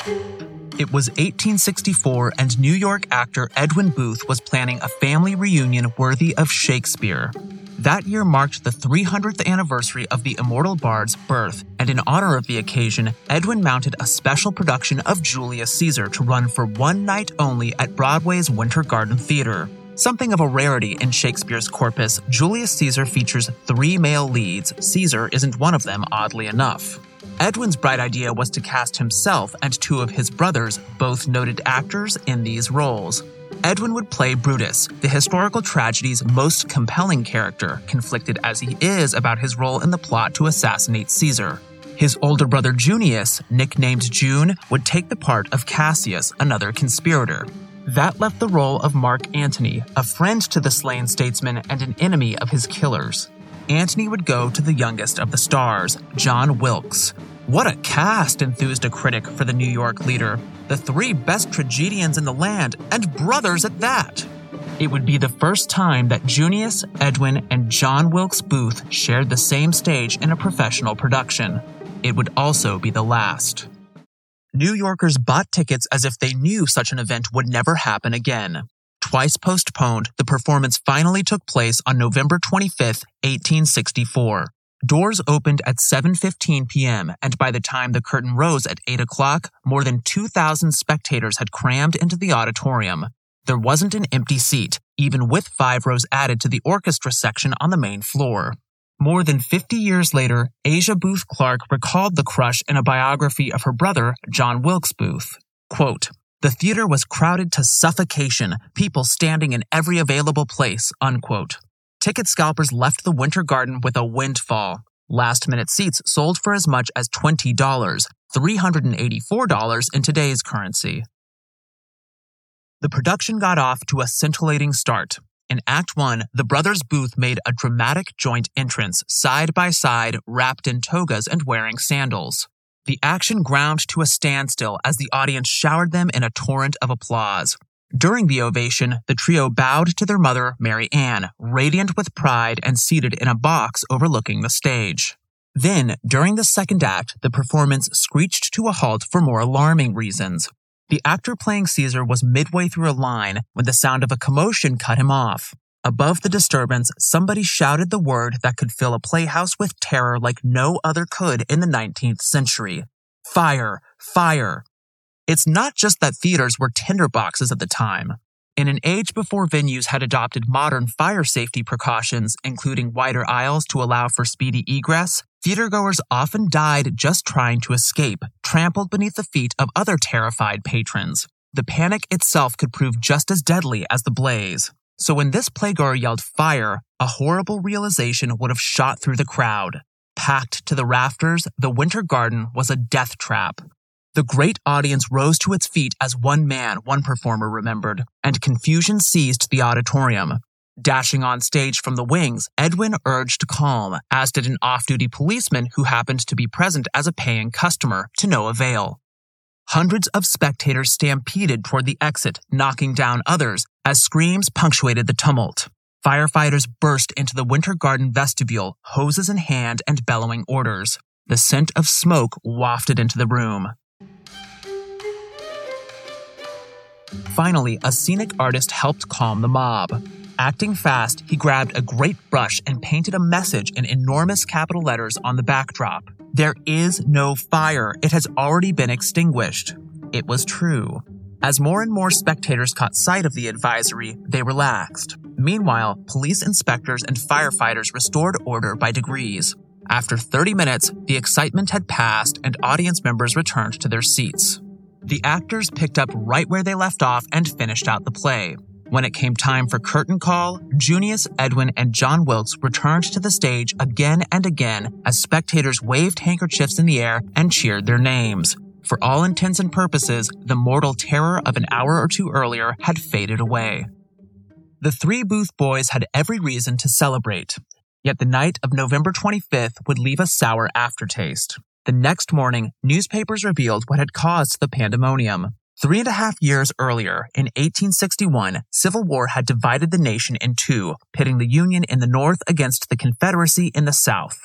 It was 1864, and New York actor Edwin Booth was planning a family reunion worthy of Shakespeare. That year marked the 300th anniversary of the immortal bard's birth, and in honor of the occasion, Edwin mounted a special production of Julius Caesar to run for one night only at Broadway's Winter Garden Theater. Something of a rarity in Shakespeare's corpus, Julius Caesar features 3 male leads. Caesar isn't one of them, oddly enough. Edwin's bright idea was to cast himself and 2 of his brothers, both noted actors, in these roles. Edwin would play Brutus, the historical tragedy's most compelling character, conflicted as he is about his role in the plot to assassinate Caesar. His older brother Junius, nicknamed June, would take the part of Cassius, another conspirator. That left the role of Mark Antony, a friend to the slain statesman and an enemy of his killers. Antony would go to the youngest of the stars, John Wilkes. What a cast, enthused a critic for the New York leader. The 3 best tragedians in the land, and brothers at that. It would be the first time that Junius, Edwin, and John Wilkes Booth shared the same stage in a professional production. It would also be the last. New Yorkers bought tickets as if they knew such an event would never happen again. Twice postponed, the performance finally took place on November 25, 1864. Doors opened at 7:15 p.m., and by the time the curtain rose at 8 o'clock, more than 2,000 spectators had crammed into the auditorium. There wasn't an empty seat, even with 5 rows added to the orchestra section on the main floor. More than 50 years later, Asia Booth Clark recalled the crush in a biography of her brother, John Wilkes Booth. Quote, "The theater was crowded to suffocation, people standing in every available place," unquote. Ticket scalpers left the Winter Garden with a windfall. Last-minute seats sold for as much as $20, $384 in today's currency. The production got off to a scintillating start. In Act 1, the brothers Booth made a dramatic joint entrance, side by side, wrapped in togas and wearing sandals. The action ground to a standstill as the audience showered them in a torrent of applause. During the ovation, the trio bowed to their mother, Mary Ann, radiant with pride and seated in a box overlooking the stage. Then, during the second act, the performance screeched to a halt for more alarming reasons. The actor playing Caesar was midway through a line when the sound of a commotion cut him off. Above the disturbance, somebody shouted the word that could fill a playhouse with terror like no other could in the 19th century. Fire! Fire! It's not just that theaters were tinderboxes at the time. In an age before venues had adopted modern fire safety precautions, including wider aisles to allow for speedy egress, theatergoers often died just trying to escape, trampled beneath the feet of other terrified patrons. The panic itself could prove just as deadly as the blaze. So when this playgoer yelled fire, a horrible realization would have shot through the crowd. Packed to the rafters, the Winter Garden was a death trap. The great audience rose to its feet as one man, one performer remembered, and confusion seized the auditorium. Dashing on stage from the wings, Edwin urged calm, as did an off-duty policeman who happened to be present as a paying customer, to no avail. Hundreds of spectators stampeded toward the exit, knocking down others, as screams punctuated the tumult. Firefighters burst into the Winter Garden vestibule, hoses in hand and bellowing orders. The scent of smoke wafted into the room. Finally, a scenic artist helped calm the mob. Acting fast, he grabbed a great brush and painted a message in enormous capital letters on the backdrop. There is no fire. It has already been extinguished. It was true. As more and more spectators caught sight of the advisory, they relaxed. Meanwhile, police inspectors and firefighters restored order by degrees. After 30 minutes, the excitement had passed and audience members returned to their seats. The actors picked up right where they left off and finished out the play. When it came time for curtain call, Junius, Edwin, and John Wilkes returned to the stage again and again as spectators waved handkerchiefs in the air and cheered their names. For all intents and purposes, the mortal terror of an hour or two earlier had faded away. The 3 Booth boys had every reason to celebrate. Yet the night of November 25th would leave a sour aftertaste. The next morning, newspapers revealed what had caused the pandemonium. 3.5 years earlier, in 1861, civil war had divided the nation in two, pitting the Union in the North against the Confederacy in the South.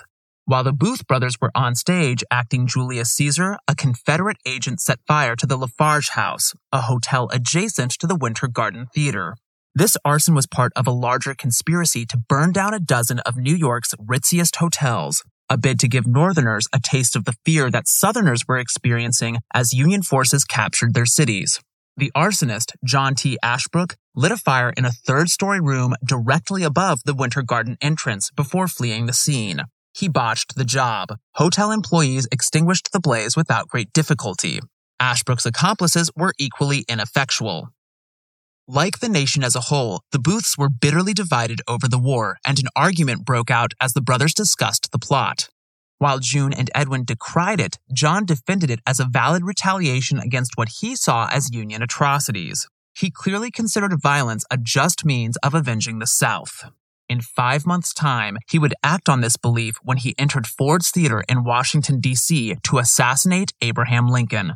While the Booth brothers were on stage acting Julius Caesar, a Confederate agent set fire to the Lafarge House, a hotel adjacent to the Winter Garden Theater. This arson was part of a larger conspiracy to burn down a dozen of New York's ritziest hotels, a bid to give Northerners a taste of the fear that Southerners were experiencing as Union forces captured their cities. The arsonist, John T. Ashbrook, lit a fire in a third-story room directly above the Winter Garden entrance before fleeing the scene. He botched the job. Hotel employees extinguished the blaze without great difficulty. Ashbrook's accomplices were equally ineffectual. Like the nation as a whole, the Booths were bitterly divided over the war, and an argument broke out as the brothers discussed the plot. While June and Edwin decried it, John defended it as a valid retaliation against what he saw as Union atrocities. He clearly considered violence a just means of avenging the South. In 5 months' time, he would act on this belief when he entered Ford's Theater in Washington, D.C. to assassinate Abraham Lincoln.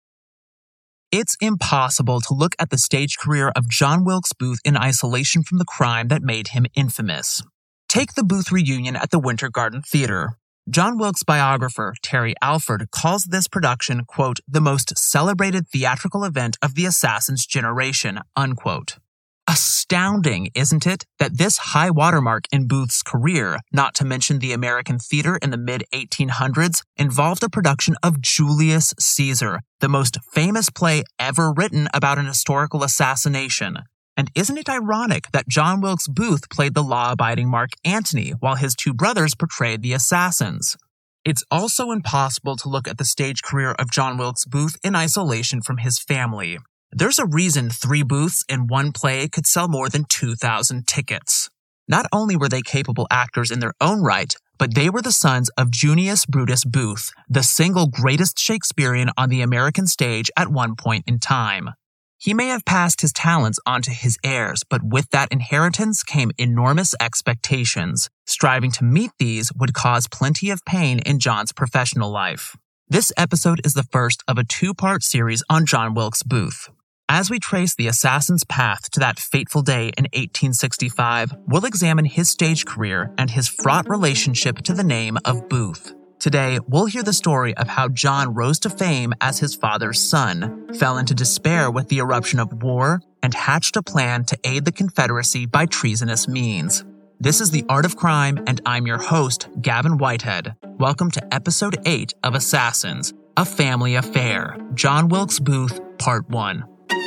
It's impossible to look at the stage career of John Wilkes Booth in isolation from the crime that made him infamous. Take the Booth reunion at the Winter Garden Theater. John Wilkes' biographer, Terry Alford, calls this production, quote, the most celebrated theatrical event of the assassin's generation, unquote. Astounding, isn't it, that this high watermark in Booth's career, not to mention the American theater in the mid-1800s, involved a production of Julius Caesar, the most famous play ever written about an historical assassination. And isn't it ironic that John Wilkes Booth played the law-abiding Mark Antony while his two brothers portrayed the assassins? It's also impossible to look at the stage career of John Wilkes Booth in isolation from his family. There's a reason 3 Booths in one play could sell more than 2,000 tickets. Not only were they capable actors in their own right, but they were the sons of Junius Brutus Booth, the single greatest Shakespearean on the American stage at one point in time. He may have passed his talents on to his heirs, but with that inheritance came enormous expectations. Striving to meet these would cause plenty of pain in John's professional life. This episode is the first of a 2-part series on John Wilkes Booth. As we trace the assassin's path to that fateful day in 1865, we'll examine his stage career and his fraught relationship to the name of Booth. Today, we'll hear the story of how John rose to fame as his father's son, fell into despair with the eruption of war, and hatched a plan to aid the Confederacy by treasonous means. This is The Art of Crime, and I'm your host, Gavin Whitehead. Welcome to Episode 8 of Assassins, A Family Affair, John Wilkes Booth, Part 1.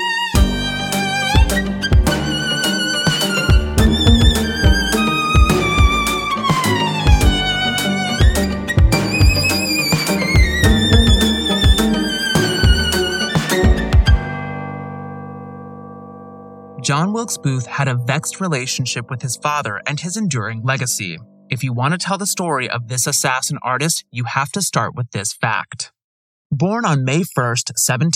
John Wilkes Booth had a vexed relationship with his father and his enduring legacy. If you want to tell the story of this assassin artist, you have to start with this fact. Born on May 1st,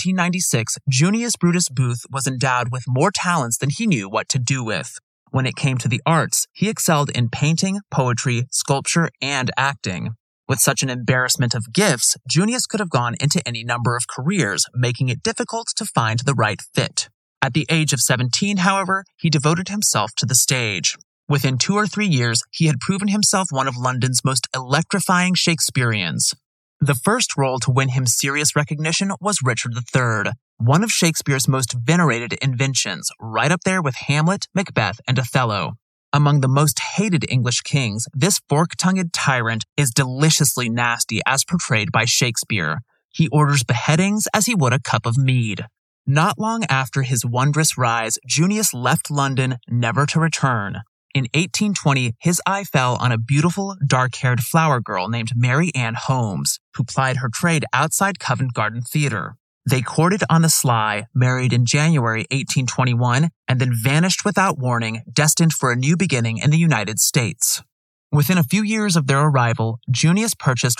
1796, Junius Brutus Booth was endowed with more talents than he knew what to do with. When it came to the arts, he excelled in painting, poetry, sculpture, and acting. With such an embarrassment of gifts, Junius could have gone into any number of careers, making it difficult to find the right fit. At the age of 17, however, he devoted himself to the stage. Within 2 or 3 years, he had proven himself one of London's most electrifying Shakespeareans. The first role to win him serious recognition was Richard III, one of Shakespeare's most venerated inventions, right up there with Hamlet, Macbeth, and Othello. Among the most hated English kings, this fork-tongued tyrant is deliciously nasty as portrayed by Shakespeare. He orders beheadings as he would a cup of mead. Not long after his wondrous rise, Junius left London, never to return. In 1820, his eye fell on a beautiful, dark-haired flower girl named Mary Ann Holmes, who plied her trade outside Covent Garden Theater. They courted on the sly, married in January 1821, and then vanished without warning, destined for a new beginning in the United States. Within a few years of their arrival, Junius purchased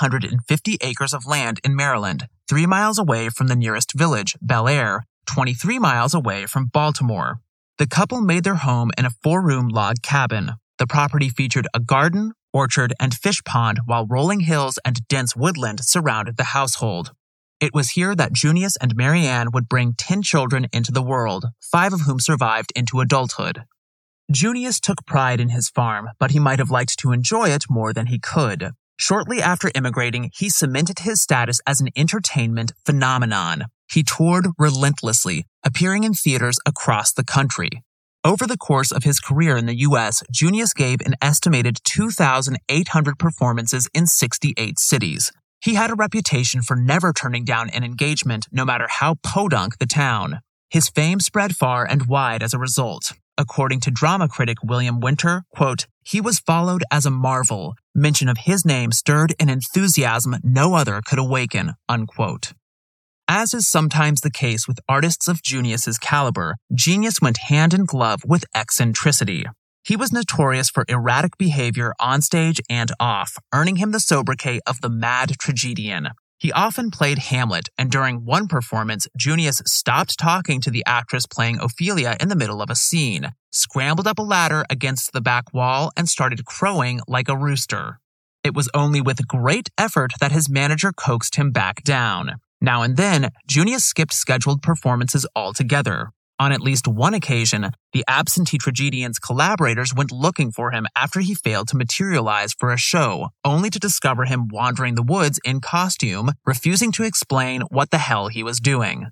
150 acres of land in Maryland, 3 miles away from the nearest village, Bel Air, 23 miles away from Baltimore. The couple made their home in a 4-room log cabin. The property featured a garden, orchard, and fish pond, while rolling hills and dense woodland surrounded the household. It was here that Junius and Mary Ann would bring 10 children into the world, 5 of whom survived into adulthood. Junius took pride in his farm, but he might have liked to enjoy it more than he could. Shortly after immigrating, he cemented his status as an entertainment phenomenon. He toured relentlessly, appearing in theaters across the country. Over the course of his career in the U.S., Junius gave an estimated 2,800 performances in 68 cities. He had a reputation for never turning down an engagement, no matter how podunk the town. His fame spread far and wide as a result. According to drama critic William Winter, quote, "He was followed as a marvel. Mention of his name stirred an enthusiasm no other could awaken," unquote. As is sometimes the case with artists of Junius's caliber, genius went hand in glove with eccentricity. He was notorious for erratic behavior on stage and off, earning him the sobriquet of the Mad Tragedian. He often played Hamlet, and during one performance, Junius stopped talking to the actress playing Ophelia in the middle of a scene, scrambled up a ladder against the back wall, and started crowing like a rooster. It was only with great effort that his manager coaxed him back down. Now and then, Junius skipped scheduled performances altogether. On at least one occasion, the absentee tragedian's collaborators went looking for him after he failed to materialize for a show, only to discover him wandering the woods in costume, refusing to explain what the hell he was doing.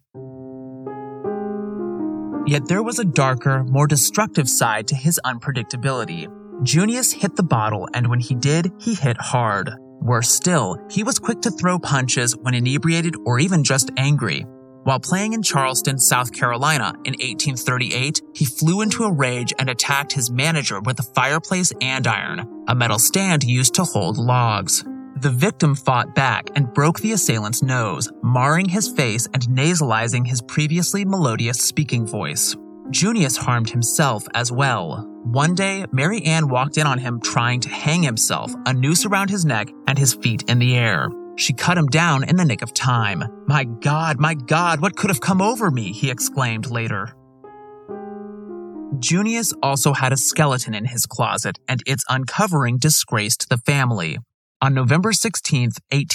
Yet there was a darker, more destructive side to his unpredictability. Junius hit the bottle, and when he did, he hit hard. Worse still, he was quick to throw punches when inebriated or even just angry. While playing in Charleston, South Carolina in 1838, he flew into a rage and attacked his manager with a fireplace andiron, a metal stand used to hold logs. The victim fought back and broke the assailant's nose, marring his face and nasalizing his previously melodious speaking voice. Junius harmed himself as well. One day, Mary Ann walked in on him trying to hang himself, a noose around his neck and his feet in the air. She cut him down in the nick of time. My God, what could have come over me?" he exclaimed later. Junius also had a skeleton in his closet, and its uncovering disgraced the family. On November 16,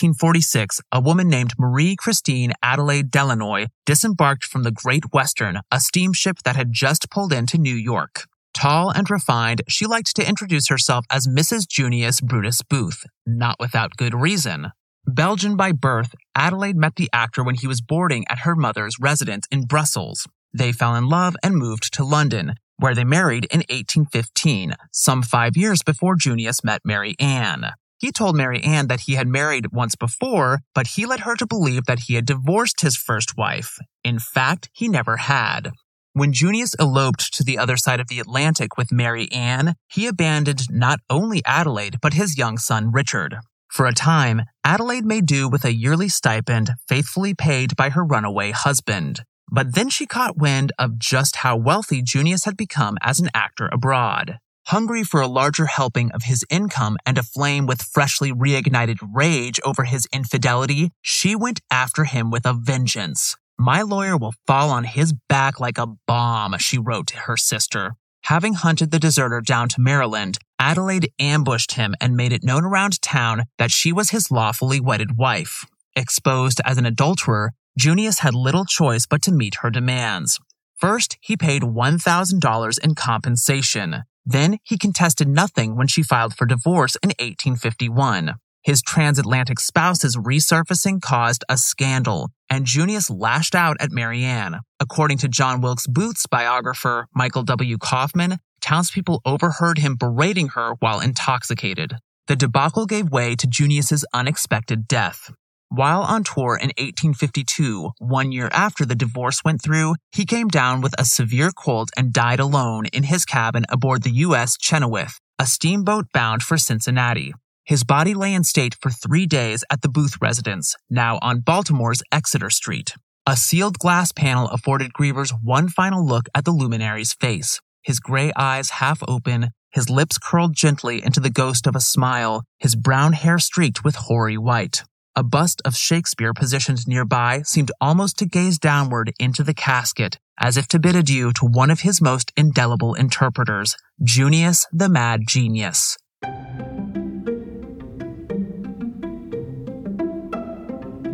1846, a woman named Marie Christine Adelaide Delanoy disembarked from the Great Western, a steamship that had just pulled into New York. Tall and refined, she liked to introduce herself as Mrs. Junius Brutus Booth, not without good reason. Belgian by birth, Adelaide met the actor when he was boarding at her mother's residence in Brussels. They fell in love and moved to London, where they married in 1815, some 5 years before Junius met Mary Ann. He told Mary Ann that he had married once before, but he led her to believe that he had divorced his first wife. In fact, he never had. When Junius eloped to the other side of the Atlantic with Mary Ann, he abandoned not only Adelaide, but his young son Richard. For a time, Adelaide made do with a yearly stipend faithfully paid by her runaway husband. But then she caught wind of just how wealthy Junius had become as an actor abroad. Hungry for a larger helping of his income and aflame with freshly reignited rage over his infidelity, she went after him with a vengeance. "My lawyer will fall on his back like a bomb," she wrote to her sister. Having hunted the deserter down to Maryland, Adelaide ambushed him and made it known around town that she was his lawfully wedded wife. Exposed as an adulterer, Junius had little choice but to meet her demands. First, he paid $1,000 in compensation. Then, he contested nothing when she filed for divorce in 1851. His transatlantic spouse's resurfacing caused a scandal, and Junius lashed out at Mary Ann. According to John Wilkes Booth's biographer, Michael W. Kaufman, townspeople overheard him berating her while intoxicated. The debacle gave way to Junius's unexpected death. While on tour in 1852, 1 year after the divorce went through, he came down with a severe cold and died alone in his cabin aboard the U.S. Chenoweth, a steamboat bound for Cincinnati. His body lay in state for 3 days at the Booth residence, now on Baltimore's Exeter Street. A sealed glass panel afforded grievers one final look at the luminary's face, his gray eyes half open, his lips curled gently into the ghost of a smile, his brown hair streaked with hoary white. A bust of Shakespeare positioned nearby seemed almost to gaze downward into the casket, as if to bid adieu to one of his most indelible interpreters, Junius the Mad Genius.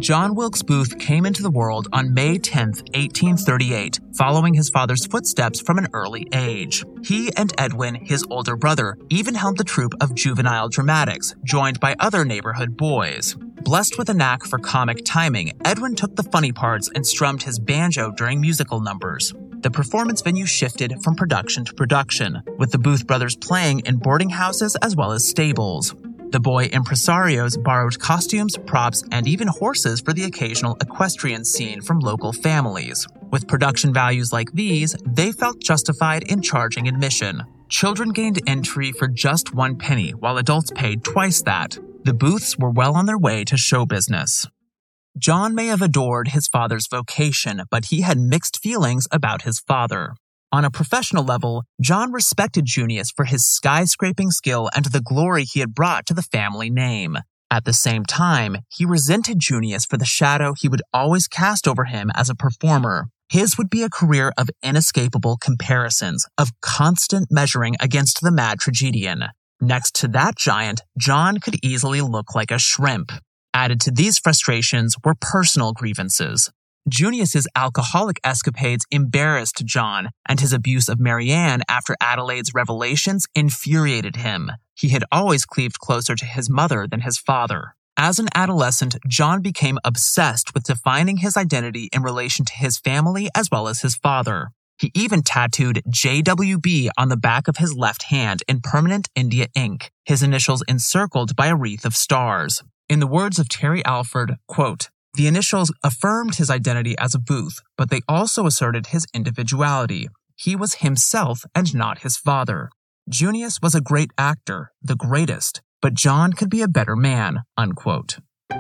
John Wilkes Booth came into the world on May 10, 1838, following his father's footsteps from an early age. He and Edwin, his older brother, even helmed the troupe of juvenile dramatics, joined by other neighborhood boys. Blessed with a knack for comic timing, Edwin took the funny parts and strummed his banjo during musical numbers. The performance venue shifted from production to production, with the Booth brothers playing in boarding houses as well as stables. The boy impresarios borrowed costumes, props, and even horses for the occasional equestrian scene from local families. With production values like these, they felt justified in charging admission. Children gained entry for just 1 penny, while adults paid twice that. The Booths were well on their way to show business. John may have adored his father's vocation, but he had mixed feelings about his father. On a professional level, John respected Junius for his skyscraping skill and the glory he had brought to the family name. At the same time, he resented Junius for the shadow he would always cast over him as a performer. His would be a career of inescapable comparisons, of constant measuring against the mad tragedian. Next to that giant, John could easily look like a shrimp. Added to these frustrations were personal grievances. Junius's alcoholic escapades embarrassed John, and his abuse of Marianne after Adelaide's revelations infuriated him. He had always cleaved closer to his mother than his father. As an adolescent, John became obsessed with defining his identity in relation to his family as well as his father. He even tattooed JWB on the back of his left hand in permanent India ink, his initials encircled by a wreath of stars. In the words of Terry Alford, quote, "The initials affirmed his identity as a Booth, but they also asserted his individuality. He was himself and not his father. Junius was a great actor, the greatest, but John could be a better man," unquote.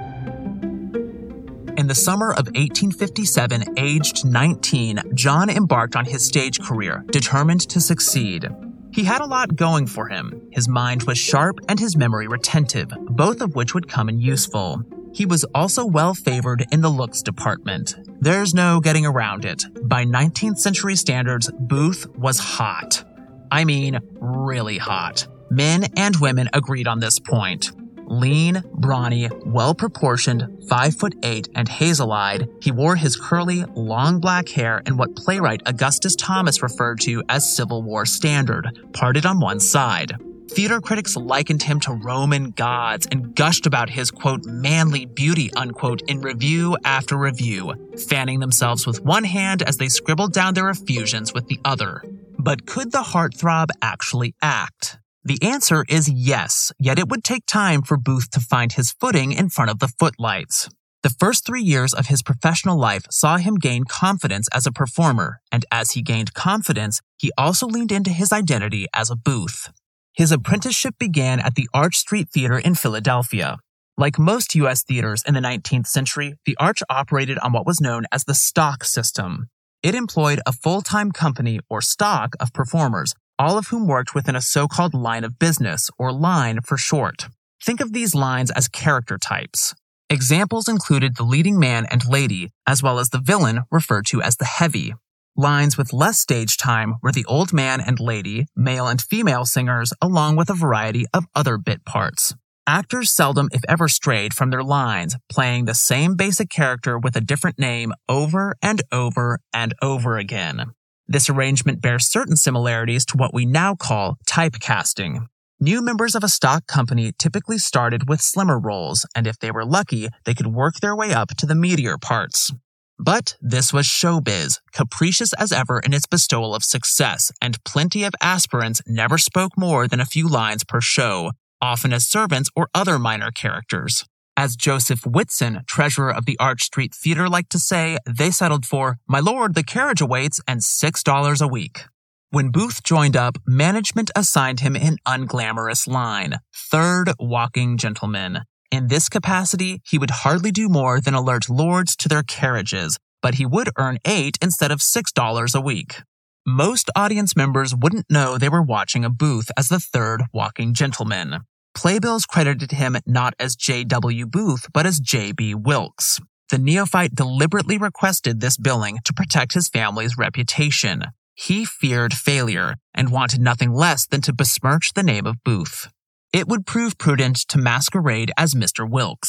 In the summer of 1857, aged 19, John embarked on his stage career, determined to succeed. He had a lot going for him. His mind was sharp and his memory retentive, both of which would come in useful. He was also well favored in the looks department. There's no getting around it. By 19th century standards, Booth was hot. I mean, really hot. Men and women agreed on this point. Lean, brawny, well-proportioned, 5'8" and hazel-eyed, he wore his curly, long black hair in what playwright Augustus Thomas referred to as Civil War standard, parted on one side. Theater critics likened him to Roman gods and gushed about his, quote, manly beauty, unquote, in review after review, fanning themselves with one hand as they scribbled down their effusions with the other. But could the heartthrob actually act? The answer is yes, yet it would take time for Booth to find his footing in front of the footlights. The first 3 years of his professional life saw him gain confidence as a performer, and as he gained confidence, he also leaned into his identity as a Booth. His apprenticeship began at the Arch Street Theater in Philadelphia. Like most U.S. theaters in the 19th century, the Arch operated on what was known as the stock system. It employed a full-time company or stock of performers, all of whom worked within a so-called line of business, or line for short. Think of these lines as character types. Examples included the leading man and lady, as well as the villain, referred to as the heavy. Lines with less stage time were the old man and lady, male and female singers, along with a variety of other bit parts. Actors seldom, if ever, strayed from their lines, playing the same basic character with a different name over and over and over again. This arrangement bears certain similarities to what we now call typecasting. New members of a stock company typically started with slimmer roles, and if they were lucky, they could work their way up to the meatier parts. But this was showbiz, capricious as ever in its bestowal of success, and plenty of aspirants never spoke more than a few lines per show, often as servants or other minor characters. As Joseph Whitson, treasurer of the Arch Street Theater, liked to say, they settled for, "My lord, the carriage awaits," and $6 a week. When Booth joined up, management assigned him an unglamorous line, third walking gentleman. In this capacity, he would hardly do more than alert lords to their carriages, but he would earn $8 instead of $6 a week. Most audience members wouldn't know they were watching a Booth as the third walking gentleman. Playbills credited him not as J.W. Booth, but as J.B. Wilkes. The neophyte deliberately requested this billing to protect his family's reputation. He feared failure and wanted nothing less than to besmirch the name of Booth. It would prove prudent to masquerade as Mr. Wilkes.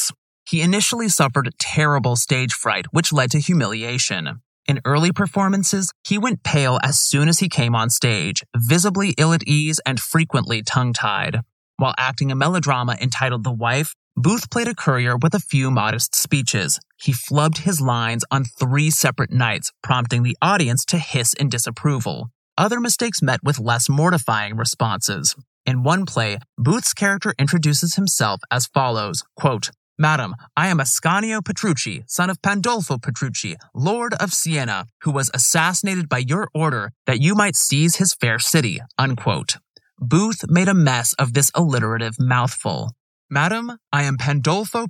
He initially suffered terrible stage fright, which led to humiliation. In early performances, he went pale as soon as he came on stage, visibly ill at ease and frequently tongue-tied. While acting a melodrama entitled The Wife, Booth played a courier with a few modest speeches. He flubbed his lines on 3 separate nights, prompting the audience to hiss in disapproval. Other mistakes met with less mortifying responses. In one play, Booth's character introduces himself as follows, quote, "Madam, I am Ascanio Petrucci, son of Pandolfo Petrucci, Lord of Siena, who was assassinated by your order that you might seize his fair city," unquote. Booth made a mess of this alliterative mouthful. "Madam, I am Pandolfo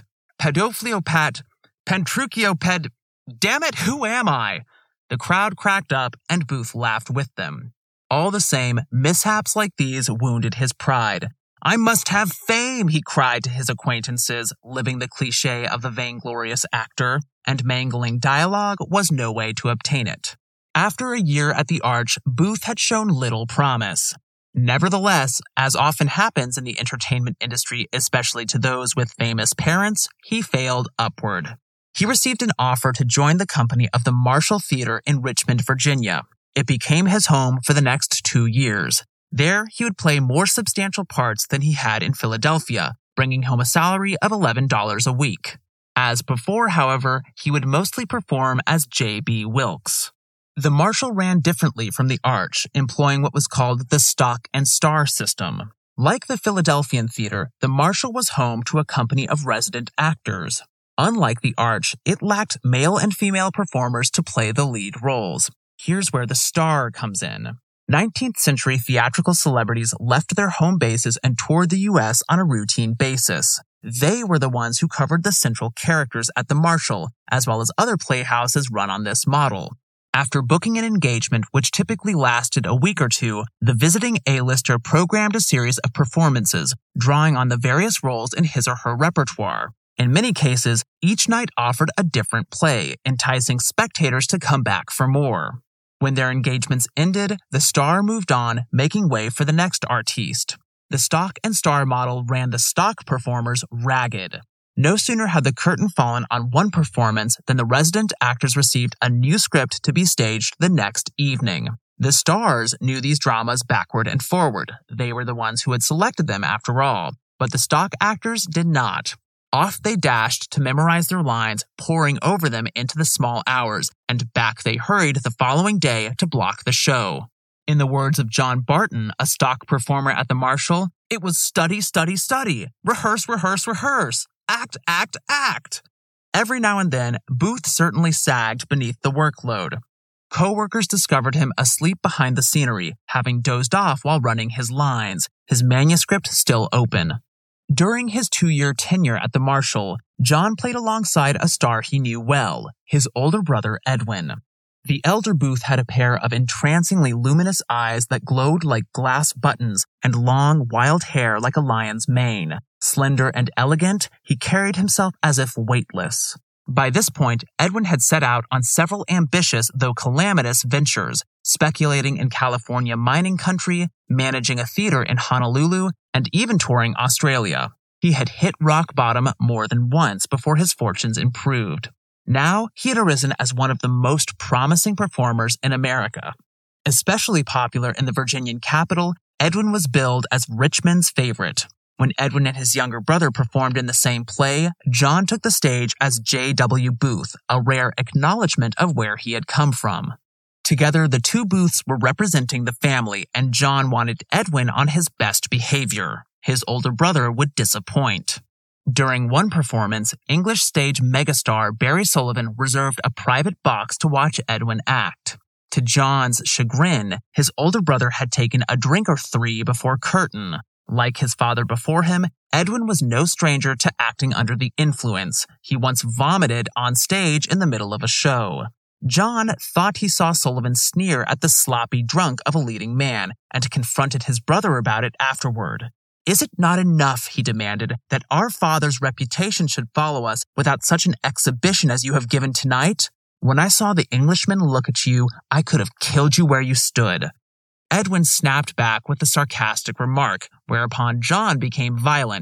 Pedoflio Pantruchio Damn it, who am I?" The crowd cracked up, and Booth laughed with them. All the same, mishaps like these wounded his pride. "I must have fame," he cried to his acquaintances, living the cliché of the vainglorious actor, and mangling dialogue was no way to obtain it. After a year at the Arch, Booth had shown little promise. Nevertheless, as often happens in the entertainment industry, especially to those with famous parents, he failed upward. He received an offer to join the company of the Marshall Theater in Richmond, Virginia. It became his home for the next 2 years. There, he would play more substantial parts than he had in Philadelphia, bringing home a salary of $11 a week. As before, however, he would mostly perform as J.B. Wilkes. The Marshall ran differently from the Arch, employing what was called the stock and star system. Like the Philadelphian Theater, the Marshall was home to a company of resident actors. Unlike the Arch, it lacked male and female performers to play the lead roles. Here's where the star comes in. 19th century theatrical celebrities left their home bases and toured the U.S. on a routine basis. They were the ones who covered the central characters at the Marshall, as well as other playhouses run on this model. After booking an engagement, which typically lasted a week or two, the visiting A-lister programmed a series of performances, drawing on the various roles in his or her repertoire. In many cases, each night offered a different play, enticing spectators to come back for more. When their engagements ended, the star moved on, making way for the next artiste. The stock and star model ran the stock performers ragged. No sooner had the curtain fallen on one performance than the resident actors received a new script to be staged the next evening. The stars knew these dramas backward and forward. They were the ones who had selected them after all, but the stock actors did not. Off they dashed to memorize their lines, poring over them into the small hours, and back they hurried the following day to block the show. In the words of John Barton, a stock performer at the Marshall, it was study, study, study, rehearse, rehearse, rehearse, act, act, act. Every now and then, Booth certainly sagged beneath the workload. Co-workers discovered him asleep behind the scenery, having dozed off while running his lines, his manuscript still open. During his 2-year tenure at the Marshall, John played alongside a star he knew well, his older brother Edwin. The elder Booth had a pair of entrancingly luminous eyes that glowed like glass buttons and long, wild hair like a lion's mane. Slender and elegant, he carried himself as if weightless. By this point, Edwin had set out on several ambitious, though calamitous, ventures, speculating in California mining country, managing a theater in Honolulu, and even touring Australia. He had hit rock bottom more than once before his fortunes improved. Now, he had arisen as one of the most promising performers in America. Especially popular in the Virginian capital, Edwin was billed as Richmond's favorite. When Edwin and his younger brother performed in the same play, John took the stage as J.W. Booth, a rare acknowledgement of where he had come from. Together, the two Booths were representing the family, and John wanted Edwin on his best behavior. His older brother would disappoint. During one performance, English stage megastar Barry Sullivan reserved a private box to watch Edwin act. To John's chagrin, his older brother had taken a drink or 3 before curtain. Like his father before him, Edwin was no stranger to acting under the influence. He once vomited on stage in the middle of a show. John thought he saw Sullivan sneer at the sloppy drunk of a leading man and confronted his brother about it afterward. "Is it not enough," he demanded, "that our father's reputation should follow us without such an exhibition as you have given tonight? When I saw the Englishman look at you, I could have killed you where you stood." Edwin snapped back with a sarcastic remark, whereupon John became violent.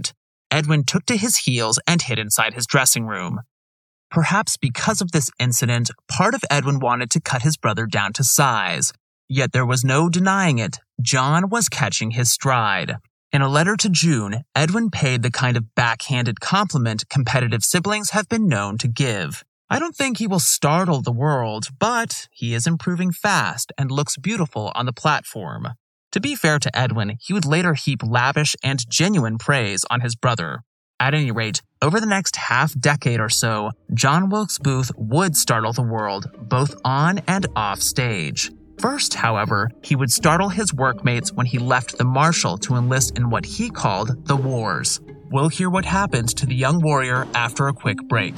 Edwin took to his heels and hid inside his dressing room. Perhaps because of this incident, part of Edwin wanted to cut his brother down to size. Yet there was no denying it, John was catching his stride. In a letter to June, Edwin paid the kind of backhanded compliment competitive siblings have been known to give. I don't think he will startle the world, but he is improving fast and looks beautiful on the platform. To be fair to Edwin, he would later heap lavish and genuine praise on his brother. At any rate, over the next half-decade or so, John Wilkes Booth would startle the world, both on and off stage. First, however, he would startle his workmates when he left the Marshal to enlist in what he called the wars. We'll hear what happened to the young warrior after a quick break.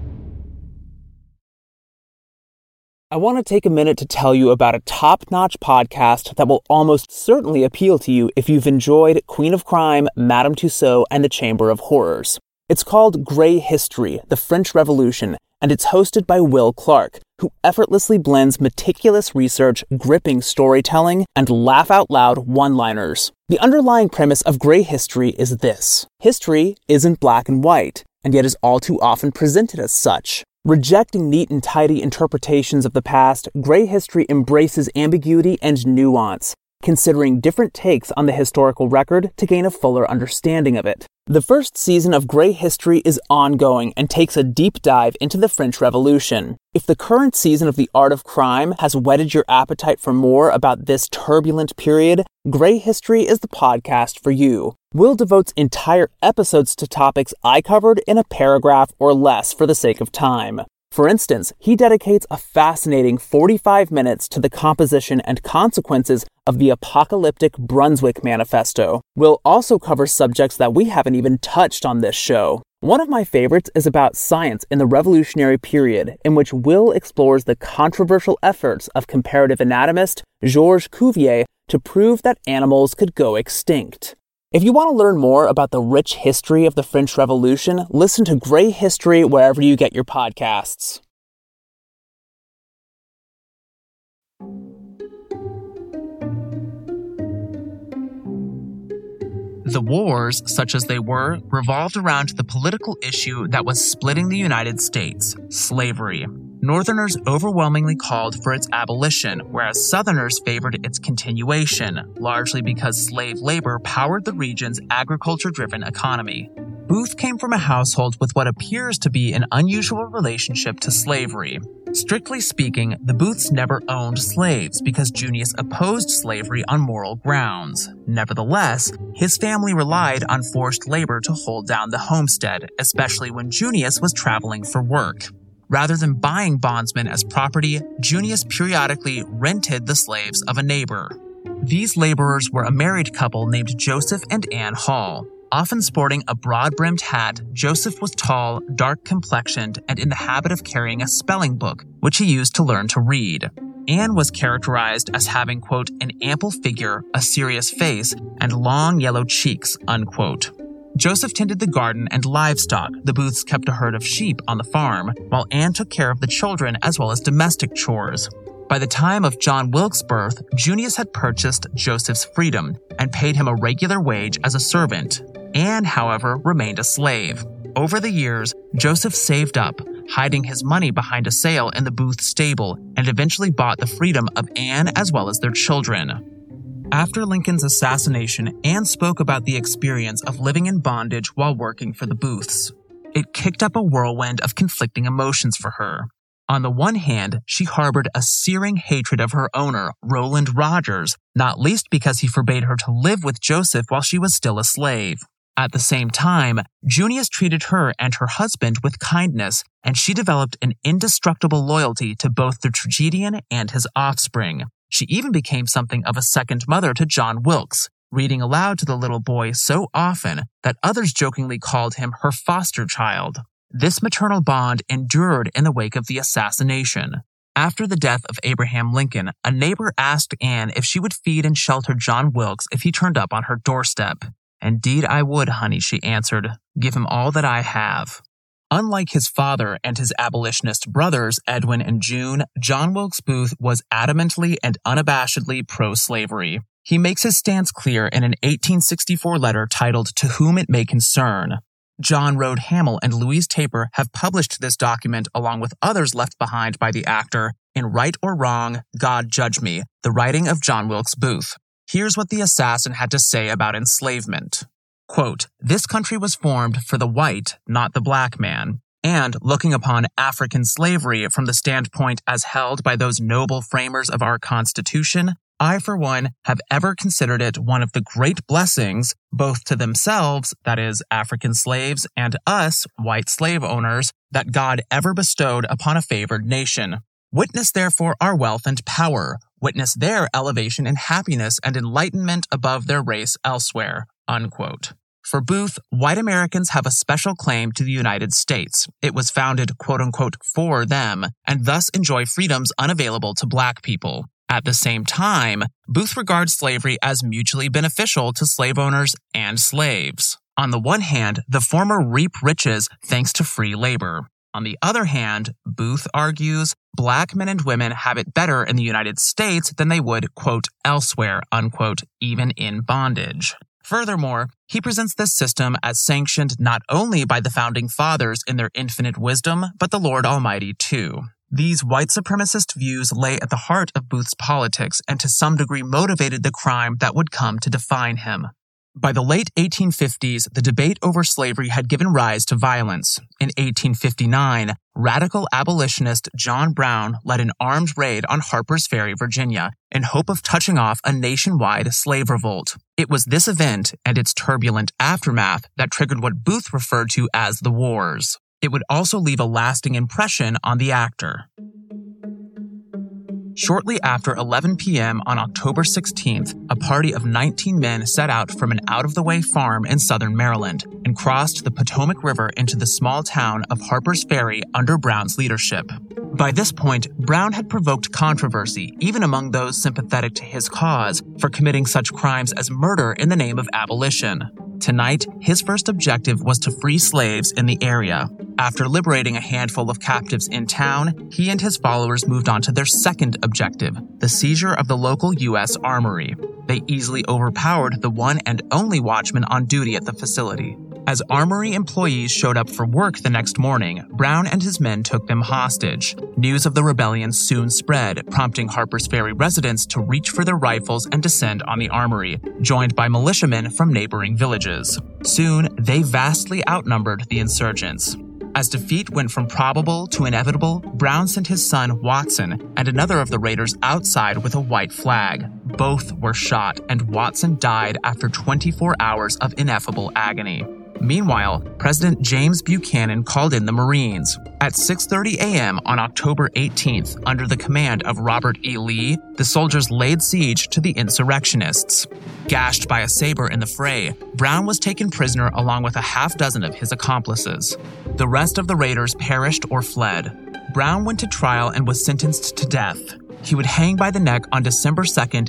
I want to take a minute to tell you about a top-notch podcast that will almost certainly appeal to you if you've enjoyed Queen of Crime, Madame Tussauds, and the Chamber of Horrors. It's called Grey History, The French Revolution, and it's hosted by Will Clark, who effortlessly blends meticulous research, gripping storytelling, and laugh-out-loud one-liners. The underlying premise of Grey History is this. History isn't black and white, and yet is all too often presented as such. Rejecting neat and tidy interpretations of the past, Grey History embraces ambiguity and nuance, considering different takes on the historical record to gain a fuller understanding of it. The first season of Grey History is ongoing and takes a deep dive into the French Revolution. If the current season of The Art of Crime has whetted your appetite for more about this turbulent period, Grey History is the podcast for you. Will devotes entire episodes to topics I covered in a paragraph or less for the sake of time. For instance, he dedicates a fascinating 45 minutes to the composition and consequences of the apocalyptic Brunswick Manifesto. Will also cover subjects that we haven't even touched on this show. One of my favorites is about science in the Revolutionary period, in which Will explores the controversial efforts of comparative anatomist Georges Cuvier to prove that animals could go extinct. If you want to learn more about the rich history of the French Revolution, listen to Grey History wherever you get your podcasts. The wars, such as they were, revolved around the political issue that was splitting the United States, slavery. Northerners overwhelmingly called for its abolition, whereas Southerners favored its continuation, largely because slave labor powered the region's agriculture-driven economy. Booth came from a household with what appears to be an unusual relationship to slavery. Strictly speaking, the Booths never owned slaves because Junius opposed slavery on moral grounds. Nevertheless, his family relied on forced labor to hold down the homestead, especially when Junius was traveling for work. Rather than buying bondsmen as property, Junius periodically rented the slaves of a neighbor. These laborers were a married couple named Joseph and Anne Hall. Often sporting a broad-brimmed hat, Joseph was tall, dark-complexioned, and in the habit of carrying a spelling book, which he used to learn to read. Anne was characterized as having, quote, an ample figure, a serious face, and long yellow cheeks, unquote. Joseph tended the garden and livestock. The Booths kept a herd of sheep on the farm, while Anne took care of the children as well as domestic chores. By the time of John Wilkes' birth, Junius had purchased Joseph's freedom and paid him a regular wage as a servant. Anne, however, remained a slave. Over the years, Joseph saved up, hiding his money behind a sale in the Booth stable, and eventually bought the freedom of Anne as well as their children. After Lincoln's assassination, Anne spoke about the experience of living in bondage while working for the Booths. It kicked up a whirlwind of conflicting emotions for her. On the one hand, she harbored a searing hatred of her owner, Roland Rogers, not least because he forbade her to live with Joseph while she was still a slave. At the same time, Junius treated her and her husband with kindness, and she developed an indestructible loyalty to both the tragedian and his offspring. She even became something of a second mother to John Wilkes, reading aloud to the little boy so often that others jokingly called him her foster child. This maternal bond endured in the wake of the assassination. After the death of Abraham Lincoln, a neighbor asked Anne if she would feed and shelter John Wilkes if he turned up on her doorstep. "Indeed I would, honey," she answered. "Give him all that I have." Unlike his father and his abolitionist brothers, Edwin and June, John Wilkes Booth was adamantly and unabashedly pro-slavery. He makes his stance clear in an 1864 letter titled To Whom It May Concern. John Rode Hamill and Louise Taper have published this document along with others left behind by the actor in Right or Wrong, God Judge Me, the writing of John Wilkes Booth. Here's what the assassin had to say about enslavement. Quote, "This country was formed for the white, not the black man. And looking upon African slavery from the standpoint as held by those noble framers of our Constitution, I, for one, have ever considered it one of the great blessings, both to themselves, that is, African slaves, and us, white slave owners, that God ever bestowed upon a favored nation. Witness, therefore, our wealth and power. Witness their elevation and happiness and enlightenment above their race elsewhere." Unquote. For Booth, white Americans have a special claim to the United States. It was founded, quote-unquote, for them, and thus enjoy freedoms unavailable to black people. At the same time, Booth regards slavery as mutually beneficial to slave owners and slaves. On the one hand, the former reap riches thanks to free labor. On the other hand, Booth argues, black men and women have it better in the United States than they would, quote, elsewhere, unquote, even in bondage. Furthermore, he presents this system as sanctioned not only by the Founding Fathers in their infinite wisdom, but the Lord Almighty too. These white supremacist views lay at the heart of Booth's politics and to some degree motivated the crime that would come to define him. By the late 1850s, the debate over slavery had given rise to violence. In 1859, radical abolitionist John Brown led an armed raid on Harper's Ferry, Virginia, in hope of touching off a nationwide slave revolt. It was this event and its turbulent aftermath that triggered what Booth referred to as the Wars. It would also leave a lasting impression on the actor. Shortly after 11 p.m. on October 16th, a party of 19 men set out from an out-of-the-way farm in southern Maryland and crossed the Potomac River into the small town of Harper's Ferry under Brown's leadership. By this point, Brown had provoked controversy, even among those sympathetic to his cause, for committing such crimes as murder in the name of abolition. Tonight, his first objective was to free slaves in the area. After liberating a handful of captives in town, he and his followers moved on to their second objective, the seizure of the local U.S. Armory. They easily overpowered the one and only watchman on duty at the facility. As Armory employees showed up for work the next morning, Brown and his men took them hostage. News of the rebellion soon spread, prompting Harper's Ferry residents to reach for their rifles and descend on the Armory, joined by militiamen from neighboring villages. Soon, they vastly outnumbered the insurgents. As defeat went from probable to inevitable, Brown sent his son, Watson, and another of the raiders outside with a white flag. Both were shot, and Watson died after 24 hours of ineffable agony. Meanwhile, President James Buchanan called in the Marines. At 6:30 a.m. on October 18th, under the command of Robert E. Lee, the soldiers laid siege to the insurrectionists. Gashed by a saber in the fray, Brown was taken prisoner along with a half dozen of his accomplices. The rest of the raiders perished or fled. Brown went to trial and was sentenced to death. He would hang by the neck on December 2nd,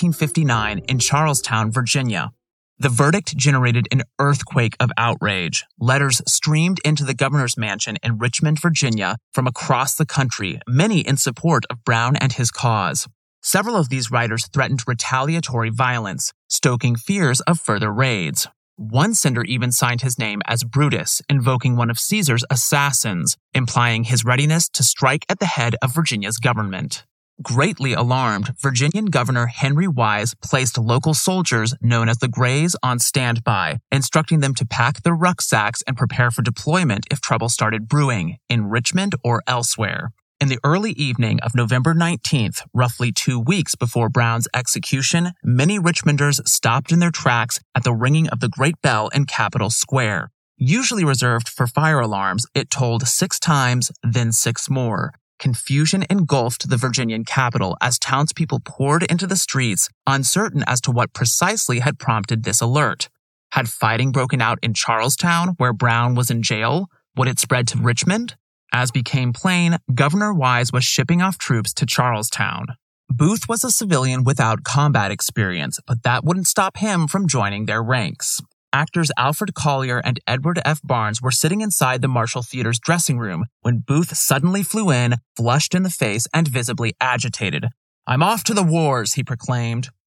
1859, in Charlestown, Virginia. The verdict generated an earthquake of outrage. Letters streamed into the governor's mansion in Richmond, Virginia, from across the country, many in support of Brown and his cause. Several of these writers threatened retaliatory violence, stoking fears of further raids. One sender even signed his name as Brutus, invoking one of Caesar's assassins, implying his readiness to strike at the head of Virginia's government. Greatly alarmed, Virginian Governor Henry Wise placed local soldiers known as the Greys on standby, instructing them to pack their rucksacks and prepare for deployment if trouble started brewing, in Richmond or elsewhere. In the early evening of November 19th, roughly 2 weeks before Brown's execution, many Richmonders stopped in their tracks at the ringing of the great bell in Capitol Square. Usually reserved for fire alarms, it tolled 6 times, then 6 more. Confusion engulfed the Virginian capital as townspeople poured into the streets, uncertain as to what precisely had prompted this alert. Had fighting broken out in Charlestown, where Brown was in jail? Would it spread to Richmond? As became plain, Governor Wise was shipping off troops to Charlestown. Booth was a civilian without combat experience, but that wouldn't stop him from joining their ranks. Actors Alfred Collier and Edward F. Barnes were sitting inside the Marshall Theater's dressing room when Booth suddenly flew in, flushed in the face and visibly agitated. "I'm off to the wars," he proclaimed.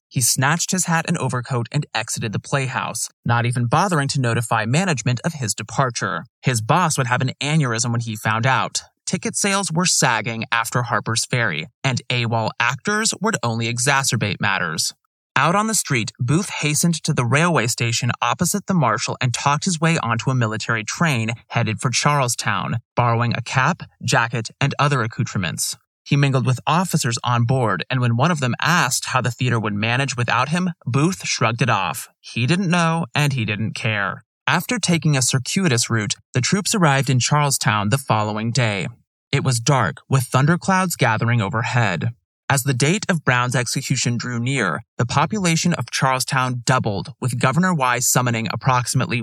He snatched his hat and overcoat and exited the playhouse, not even bothering to notify management of his departure. His boss would have an aneurysm when he found out. Ticket sales were sagging after Harper's Ferry, and AWOL actors would only exacerbate matters. Out on the street, Booth hastened to the railway station opposite the Marshall and talked his way onto a military train headed for Charlestown, borrowing a cap, jacket, and other accoutrements. He mingled with officers on board, and when one of them asked how the theater would manage without him, Booth shrugged it off. He didn't know, and he didn't care. After taking a circuitous route, the troops arrived in Charlestown the following day. It was dark, with thunderclouds gathering overhead. As the date of Brown's execution drew near, the population of Charlestown doubled, with Governor Wise summoning approximately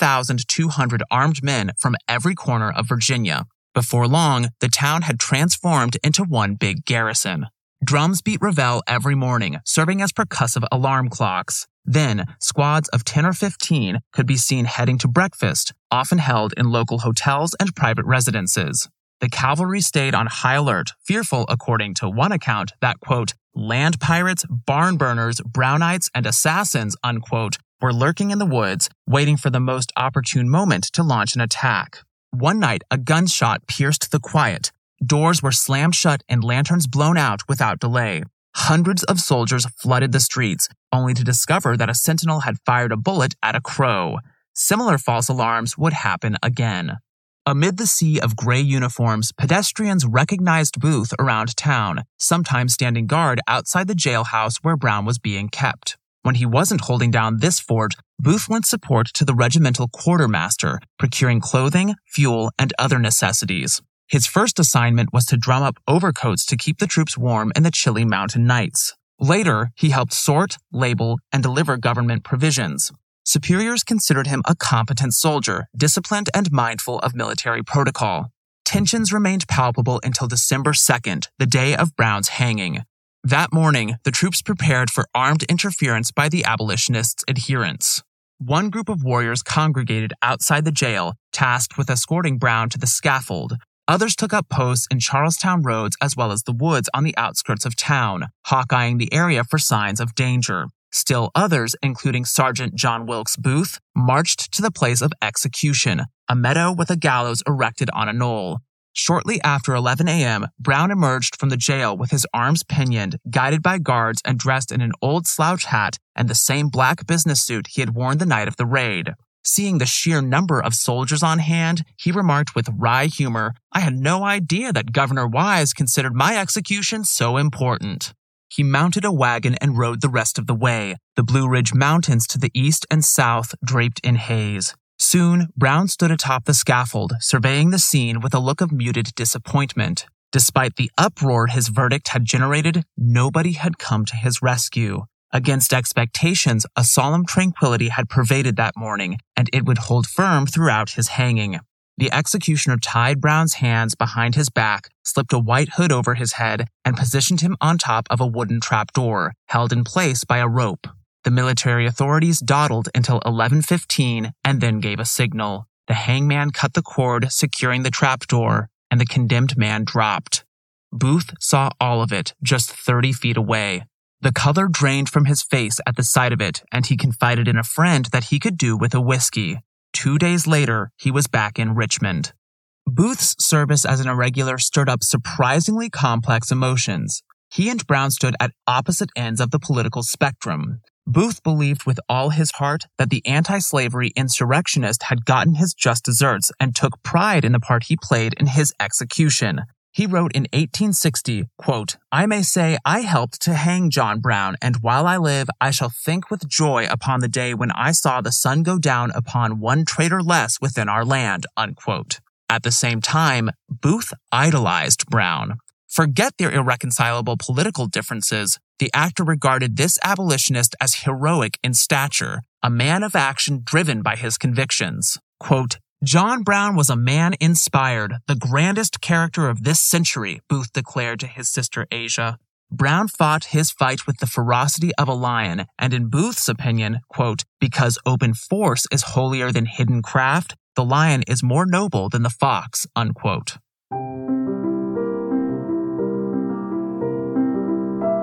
1,200 armed men from every corner of Virginia. Before long, the town had transformed into one big garrison. Drums beat reveille every morning, serving as percussive alarm clocks. Then, squads of 10 or 15 could be seen heading to breakfast, often held in local hotels and private residences. The cavalry stayed on high alert, fearful, according to one account, that, quote, land pirates, barn burners, Brownites, and assassins, unquote, were lurking in the woods, waiting for the most opportune moment to launch an attack. One night, a gunshot pierced the quiet. Doors were slammed shut and lanterns blown out without delay. Hundreds of soldiers flooded the streets, only to discover that a sentinel had fired a bullet at a crow. Similar false alarms would happen again. Amid the sea of gray uniforms, pedestrians recognized Booth around town, sometimes standing guard outside the jailhouse where Brown was being kept. When he wasn't holding down this fort, Booth lent support to the regimental quartermaster, procuring clothing, fuel, and other necessities. His first assignment was to drum up overcoats to keep the troops warm in the chilly mountain nights. Later, he helped sort, label, and deliver government provisions. Superiors considered him a competent soldier, disciplined and mindful of military protocol. Tensions remained palpable until December 2nd, the day of Brown's hanging. That morning, the troops prepared for armed interference by the abolitionists' adherents. One group of warriors congregated outside the jail, tasked with escorting Brown to the scaffold. Others took up posts in Charlestown roads as well as the woods on the outskirts of town, hawk-eyeing the area for signs of danger. Still others, including Sergeant John Wilkes Booth, marched to the place of execution, a meadow with a gallows erected on a knoll. Shortly after 11 a.m., Brown emerged from the jail with his arms pinioned, guided by guards and dressed in an old slouch hat and the same black business suit he had worn the night of the raid. Seeing the sheer number of soldiers on hand, he remarked with wry humor, "I had no idea that Governor Wise considered my execution so important." He mounted a wagon and rode the rest of the way, the Blue Ridge Mountains to the east and south draped in haze. Soon, Brown stood atop the scaffold, surveying the scene with a look of muted disappointment. Despite the uproar his verdict had generated, nobody had come to his rescue. Against expectations, a solemn tranquility had pervaded that morning, and it would hold firm throughout his hanging. The executioner tied Brown's hands behind his back, slipped a white hood over his head, and positioned him on top of a wooden trapdoor, held in place by a rope. The military authorities dawdled until 11:15 and then gave a signal. The hangman cut the cord, securing the trapdoor, and the condemned man dropped. Booth saw all of it, just 30 feet away. The color drained from his face at the sight of it, and he confided in a friend that he could do with a whiskey. 2 days later, he was back in Richmond. Booth's service as an irregular stirred up surprisingly complex emotions. He and Brown stood at opposite ends of the political spectrum. Booth believed with all his heart that the anti-slavery insurrectionist had gotten his just deserts and took pride in the part he played in his execution. He wrote in 1860, quote, "I may say I helped to hang John Brown, and while I live, I shall think with joy upon the day when I saw the sun go down upon one traitor less within our land," unquote. At the same time, Booth idolized Brown. Forget their irreconcilable political differences. The actor regarded this abolitionist as heroic in stature, a man of action driven by his convictions. Quote, "John Brown was a man inspired, the grandest character of this century," Booth declared to his sister Asia. Brown fought his fight with the ferocity of a lion, and in Booth's opinion, quote, "because open force is holier than hidden craft, the lion is more noble than the fox," unquote.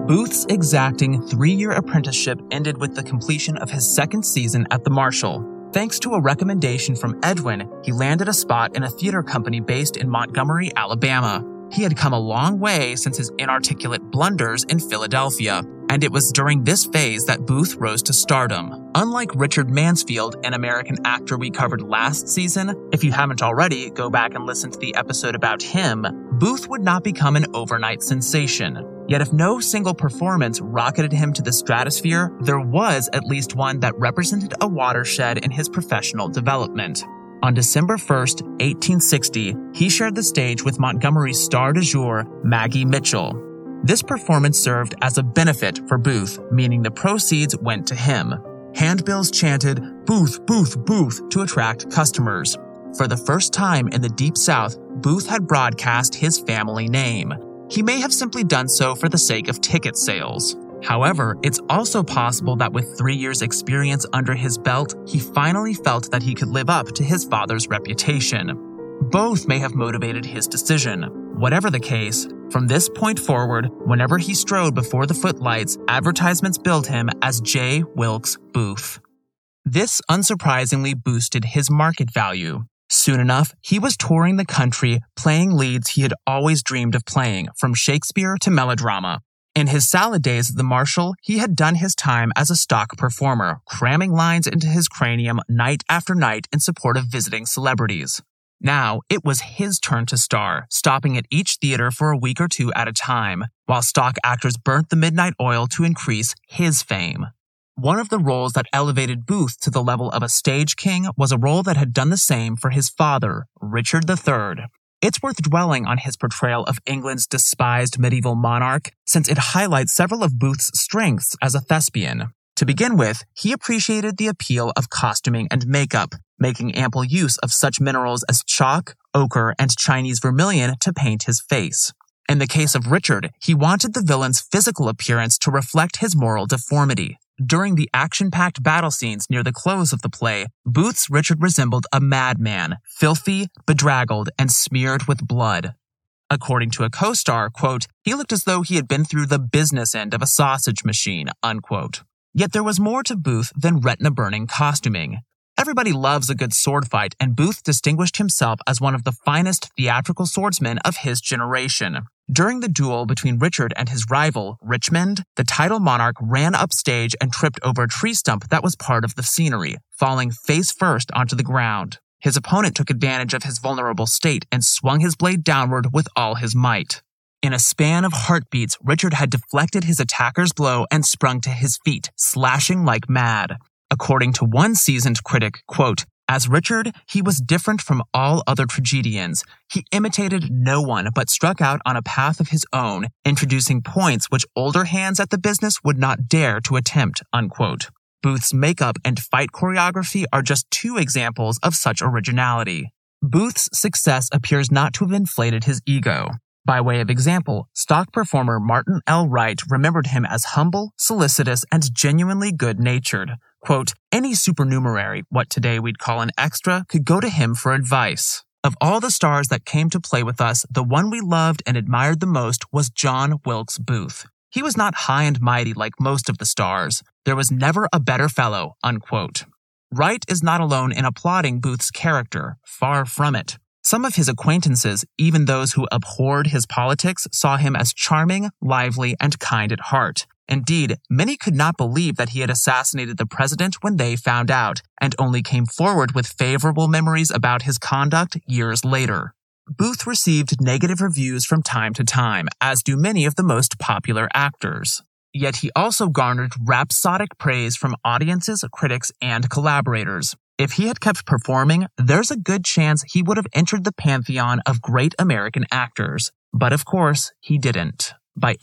Booth's exacting 3-year apprenticeship ended with the completion of his second season at the Marshall. Thanks to a recommendation from Edwin, he landed a spot in a theater company based in Montgomery, Alabama. He had come a long way since his inarticulate blunders in Philadelphia, and it was during this phase that Booth rose to stardom. Unlike Richard Mansfield, an American actor we covered last season, if you haven't already, go back and listen to the episode about him, Booth would not become an overnight sensation. Yet if no single performance rocketed him to the stratosphere, there was at least one that represented a watershed in his professional development. On December 1st, 1860, he shared the stage with Montgomery's star du jour, Maggie Mitchell. This performance served as a benefit for Booth, meaning the proceeds went to him. Handbills chanted, "Booth, Booth, Booth," to attract customers. For the first time in the Deep South, Booth had broadcast his family name. He may have simply done so for the sake of ticket sales. However, it's also possible that with 3 years' experience under his belt, he finally felt that he could live up to his father's reputation. Both may have motivated his decision. Whatever the case, from this point forward, whenever he strode before the footlights, advertisements billed him as J. Wilkes Booth. This unsurprisingly boosted his market value. Soon enough, he was touring the country, playing leads he had always dreamed of playing, from Shakespeare to melodrama. In his salad days at the Marshall, he had done his time as a stock performer, cramming lines into his cranium night after night in support of visiting celebrities. Now, it was his turn to star, stopping at each theater for a week or two at a time, while stock actors burnt the midnight oil to increase his fame. One of the roles that elevated Booth to the level of a stage king was a role that had done the same for his father, Richard III. It's worth dwelling on his portrayal of England's despised medieval monarch, since it highlights several of Booth's strengths as a thespian. To begin with, he appreciated the appeal of costuming and makeup, making ample use of such minerals as chalk, ochre, and Chinese vermilion to paint his face. In the case of Richard, he wanted the villain's physical appearance to reflect his moral deformity. During the action-packed battle scenes near the close of the play, Booth's Richard resembled a madman, filthy, bedraggled, and smeared with blood. According to a co-star, quote, "He looked as though he had been through the business end of a sausage machine," unquote. Yet there was more to Booth than retina-burning costuming. Everybody loves a good sword fight, and Booth distinguished himself as one of the finest theatrical swordsmen of his generation. During the duel between Richard and his rival, Richmond, the title monarch ran upstage and tripped over a tree stump that was part of the scenery, falling face first onto the ground. His opponent took advantage of his vulnerable state and swung his blade downward with all his might. In a span of heartbeats, Richard had deflected his attacker's blow and sprung to his feet, slashing like mad. According to one seasoned critic, quote, "As Richard, he was different from all other tragedians. He imitated no one but struck out on a path of his own, introducing points which older hands at the business would not dare to attempt," unquote. Booth's makeup and fight choreography are just two examples of such originality. Booth's success appears not to have inflated his ego. By way of example, stock performer Martin L. Wright remembered him as humble, solicitous, and genuinely good-natured. Quote, "Any supernumerary, what today we'd call an extra, could go to him for advice. Of all the stars that came to play with us, the one we loved and admired the most was John Wilkes Booth. He was not high and mighty like most of the stars. There was never a better fellow," unquote. Wright is not alone in applauding Booth's character, far from it. Some of his acquaintances, even those who abhorred his politics, saw him as charming, lively, and kind at heart. Indeed, many could not believe that he had assassinated the president when they found out, and only came forward with favorable memories about his conduct years later. Booth received negative reviews from time to time, as do many of the most popular actors. Yet he also garnered rhapsodic praise from audiences, critics, and collaborators. If he had kept performing, there's a good chance he would have entered the pantheon of great American actors. But of course, he didn't. By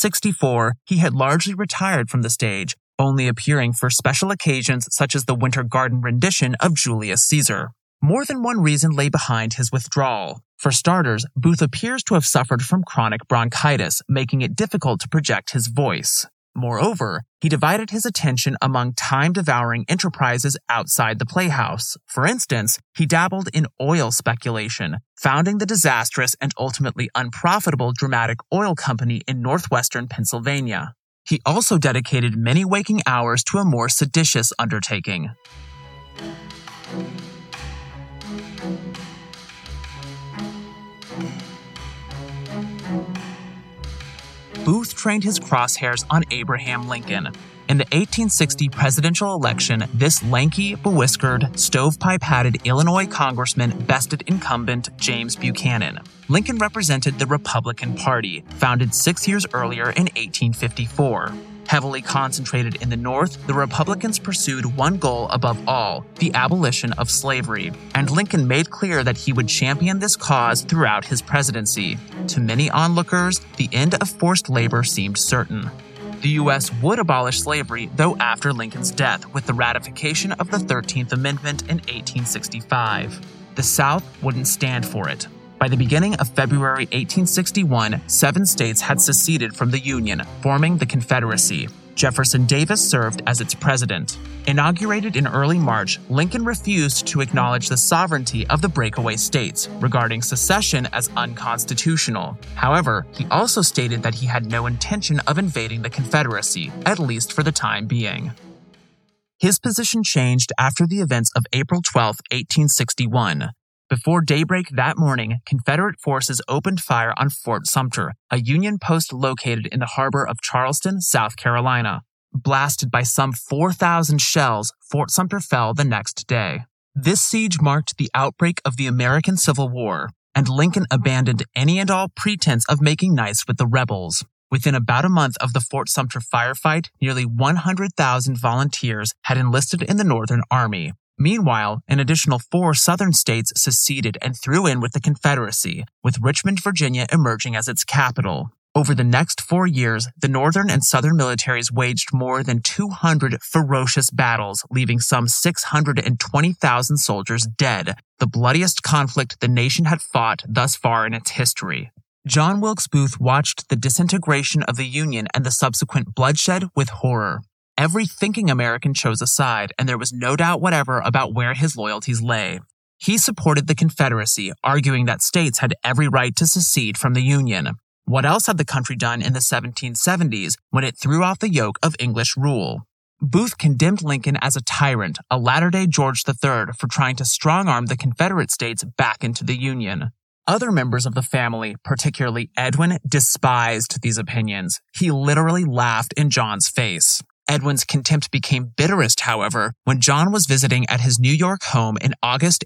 1864, he had largely retired from the stage, only appearing for special occasions such as the Winter Garden rendition of Julius Caesar. More than one reason lay behind his withdrawal. For starters, Booth appears to have suffered from chronic bronchitis, making it difficult to project his voice. Moreover, he divided his attention among time-devouring enterprises outside the playhouse. For instance, he dabbled in oil speculation, founding the disastrous and ultimately unprofitable Dramatic Oil Company in northwestern Pennsylvania. He also dedicated many waking hours to a more seditious undertaking. Booth trained his crosshairs on Abraham Lincoln. In the 1860 presidential election, this lanky, bewhiskered, stovepipe-hatted Illinois congressman bested incumbent James Buchanan. Lincoln represented the Republican Party, founded 6 years earlier in 1854. Heavily concentrated in the North, the Republicans pursued one goal above all, the abolition of slavery, and Lincoln made clear that he would champion this cause throughout his presidency. To many onlookers, the end of forced labor seemed certain. The U.S. would abolish slavery, though after Lincoln's death, with the ratification of the 13th Amendment in 1865. The South wouldn't stand for it. By the beginning of February 1861, 7 states had seceded from the Union, forming the Confederacy. Jefferson Davis served as its president. Inaugurated in early March, Lincoln refused to acknowledge the sovereignty of the breakaway states, regarding secession as unconstitutional. However, he also stated that he had no intention of invading the Confederacy, at least for the time being. His position changed after the events of April 12, 1861. Before daybreak that morning, Confederate forces opened fire on Fort Sumter, a Union post located in the harbor of Charleston, South Carolina. Blasted by some 4,000 shells, Fort Sumter fell the next day. This siege marked the outbreak of the American Civil War, and Lincoln abandoned any and all pretense of making nice with the rebels. Within about a month of the Fort Sumter firefight, nearly 100,000 volunteers had enlisted in the Northern Army. Meanwhile, an additional 4 southern states seceded and threw in with the Confederacy, with Richmond, Virginia emerging as its capital. Over the next 4 years, the northern and southern militaries waged more than 200 ferocious battles, leaving some 620,000 soldiers dead, the bloodiest conflict the nation had fought thus far in its history. John Wilkes Booth watched the disintegration of the Union and the subsequent bloodshed with horror. Every thinking American chose a side, and there was no doubt whatever about where his loyalties lay. He supported the Confederacy, arguing that states had every right to secede from the Union. What else had the country done in the 1770s when it threw off the yoke of English rule? Booth condemned Lincoln as a tyrant, a latter-day George III, for trying to strong-arm the Confederate states back into the Union. Other members of the family, particularly Edwin, despised these opinions. He literally laughed in John's face. Edwin's contempt became bitterest, however, when John was visiting at his New York home in August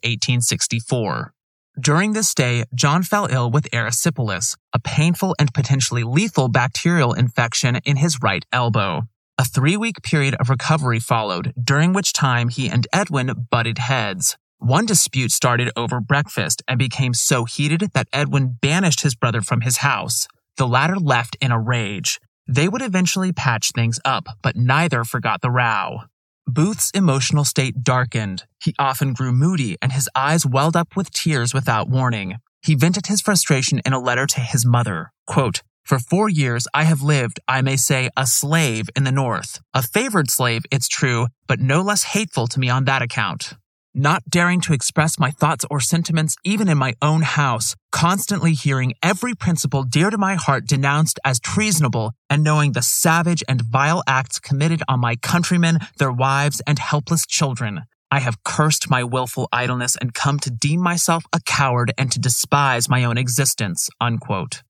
1864. During this stay, John fell ill with erysipelas, a painful and potentially lethal bacterial infection in his right elbow. A 3-week period of recovery followed, during which time he and Edwin butted heads. One dispute started over breakfast and became so heated that Edwin banished his brother from his house. The latter left in a rage. They would eventually patch things up, but neither forgot the row. Booth's emotional state darkened. He often grew moody, and his eyes welled up with tears without warning. He vented his frustration in a letter to his mother. Quote, "For 4 years I have lived, I may say, a slave in the North. A favored slave, it's true, but no less hateful to me on that account. Not daring to express my thoughts or sentiments even in my own house, constantly hearing every principle dear to my heart denounced as treasonable, and knowing the savage and vile acts committed on my countrymen, their wives, and helpless children. I have cursed my willful idleness and come to deem myself a coward and to despise my own existence." Unquote.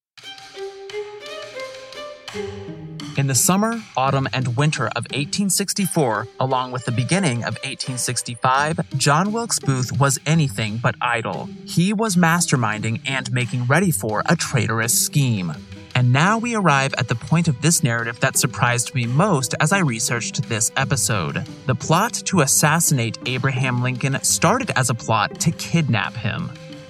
In the summer, autumn, and winter of 1864, along with the beginning of 1865, John Wilkes Booth was anything but idle. He was masterminding and making ready for a traitorous scheme. And now we arrive at the point of this narrative that surprised me most as I researched this episode. The plot to assassinate Abraham Lincoln started as a plot to kidnap him.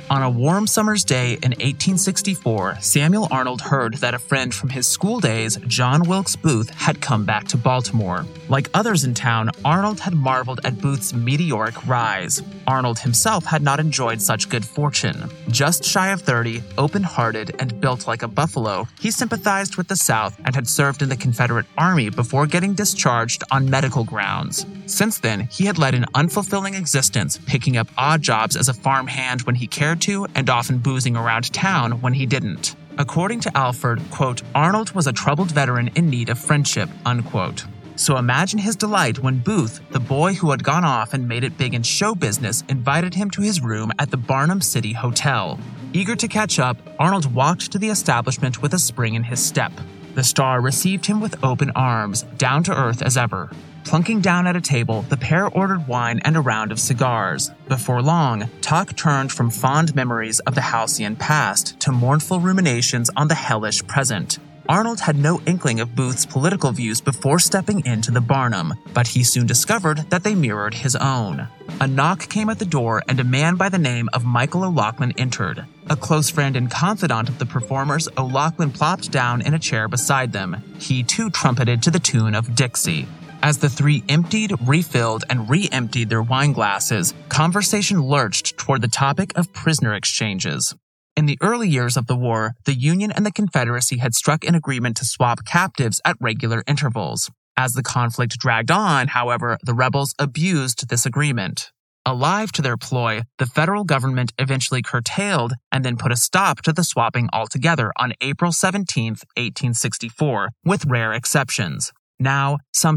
On a warm summer's day in 1864, Samuel Arnold heard that a friend from his school days, John Wilkes Booth, had come back to Baltimore. Like others in town, Arnold had marveled at Booth's meteoric rise. Arnold himself had not enjoyed such good fortune. Just shy of 30, open-hearted, and built like a buffalo, he sympathized with the South and had served in the Confederate Army before getting discharged on medical grounds. Since then, he had led an unfulfilling existence, picking up odd jobs as a farmhand when he cared to, and often boozing around town when he didn't. According to Alford, quote, Arnold was a troubled veteran in need of friendship, unquote. So imagine his delight when Booth, the boy who had gone off and made it big in show business, invited him to his room at the Barnum City Hotel. Eager to catch up, Arnold walked to the establishment with a spring in his step. The star received him with open arms, down to earth as ever. Plunking down at a table, the pair ordered wine and a round of cigars. Before long, talk turned from fond memories of the halcyon past to mournful ruminations on the hellish present. Arnold had no inkling of Booth's political views before stepping into the Barnum, but he soon discovered that they mirrored his own. A knock came at the door and a man by the name of Michael O'Loughlin entered. A close friend and confidant of the performers, O'Loughlin plopped down in a chair beside them. He too trumpeted to the tune of Dixie. As the three emptied, refilled, and re-emptied their wine glasses, conversation lurched toward the topic of prisoner exchanges. In the early years of the war, the Union and the Confederacy had struck an agreement to swap captives at regular intervals. As the conflict dragged on, however, the rebels abused this agreement. Alive to their ploy, the federal government eventually curtailed and then put a stop to the swapping altogether on April 17, 1864, with rare exceptions. Now, some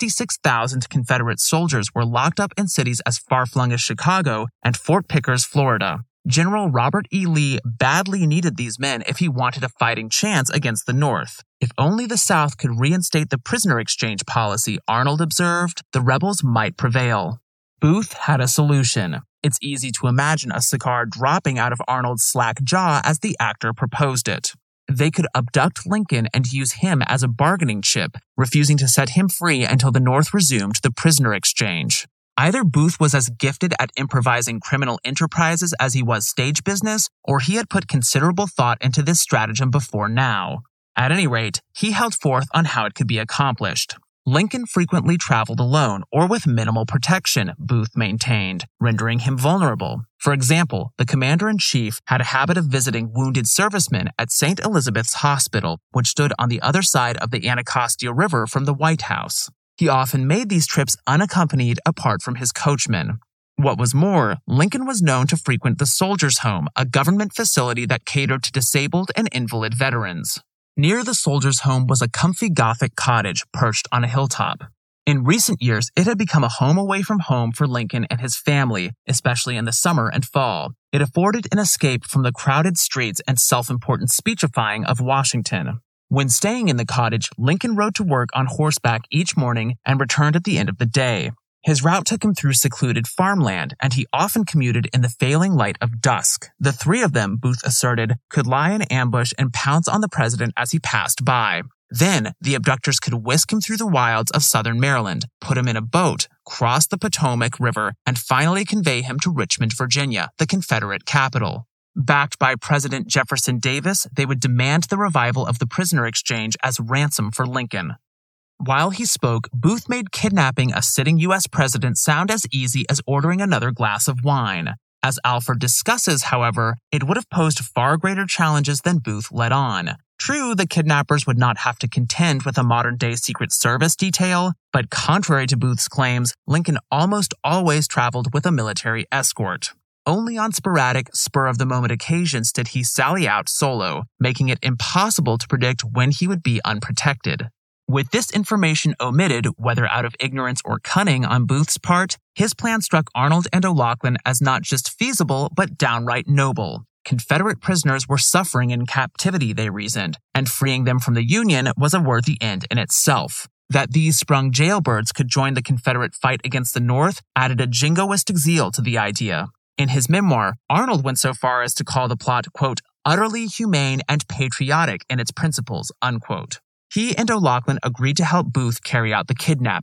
66,000 Confederate soldiers were locked up in cities as far-flung as Chicago and Fort Pickers, Florida. General Robert E. Lee badly needed these men if he wanted a fighting chance against the North. If only the South could reinstate the prisoner exchange policy, Arnold observed, the rebels might prevail. Booth had a solution. It's easy to imagine a cigar dropping out of Arnold's slack jaw as the actor proposed it. They could abduct Lincoln and use him as a bargaining chip, refusing to set him free until the North resumed the prisoner exchange. Either Booth was as gifted at improvising criminal enterprises as he was stage business, or he had put considerable thought into this stratagem before now. At any rate, he held forth on how it could be accomplished. Lincoln frequently traveled alone or with minimal protection, Booth maintained, rendering him vulnerable. For example, the commander-in-chief had a habit of visiting wounded servicemen at St. Elizabeth's Hospital, which stood on the other side of the Anacostia River from the White House. He often made these trips unaccompanied apart from his coachman. What was more, Lincoln was known to frequent the Soldiers' Home, a government facility that catered to disabled and invalid veterans. Near the Soldiers' Home was a comfy Gothic cottage perched on a hilltop. In recent years, it had become a home away from home for Lincoln and his family, especially in the summer and fall. It afforded an escape from the crowded streets and self-important speechifying of Washington. When staying in the cottage, Lincoln rode to work on horseback each morning and returned at the end of the day. His route took him through secluded farmland, and he often commuted in the failing light of dusk. The three of them, Booth asserted, could lie in ambush and pounce on the president as he passed by. Then, the abductors could whisk him through the wilds of southern Maryland, put him in a boat, cross the Potomac River, and finally convey him to Richmond, Virginia, the Confederate capital. Backed by President Jefferson Davis, they would demand the revival of the prisoner exchange as ransom for Lincoln. While he spoke, Booth made kidnapping a sitting U.S. president sound as easy as ordering another glass of wine. As Alford discusses, however, it would have posed far greater challenges than Booth let on. True, the kidnappers would not have to contend with a modern-day Secret Service detail, but contrary to Booth's claims, Lincoln almost always traveled with a military escort. Only on sporadic, spur-of-the-moment occasions did he sally out solo, making it impossible to predict when he would be unprotected. With this information omitted, whether out of ignorance or cunning on Booth's part, his plan struck Arnold and O'Loughlin as not just feasible, but downright noble. Confederate prisoners were suffering in captivity, they reasoned, and freeing them from the Union was a worthy end in itself. That these sprung jailbirds could join the Confederate fight against the North added a jingoistic zeal to the idea. In his memoir, Arnold went so far as to call the plot, quote, utterly humane and patriotic in its principles, unquote. He and O'Loughlin agreed to help Booth carry out the kidnapping.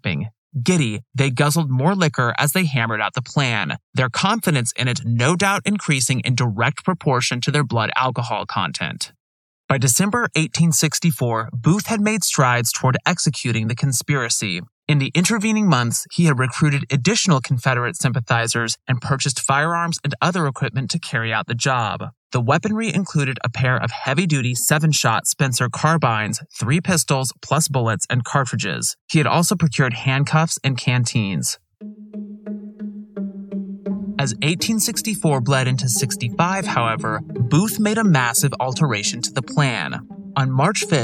Giddy, they guzzled more liquor as they hammered out the plan, their confidence in it no doubt increasing in direct proportion to their blood alcohol content. By December 1864, Booth had made strides toward executing the conspiracy. In the intervening months, he had recruited additional Confederate sympathizers and purchased firearms and other equipment to carry out the job. The weaponry included a pair of heavy-duty 7-shot Spencer carbines, 3 pistols, plus bullets and cartridges. He had also procured handcuffs and canteens. As 1864 bled into 65, however, Booth made a massive alteration to the plan. On March 5,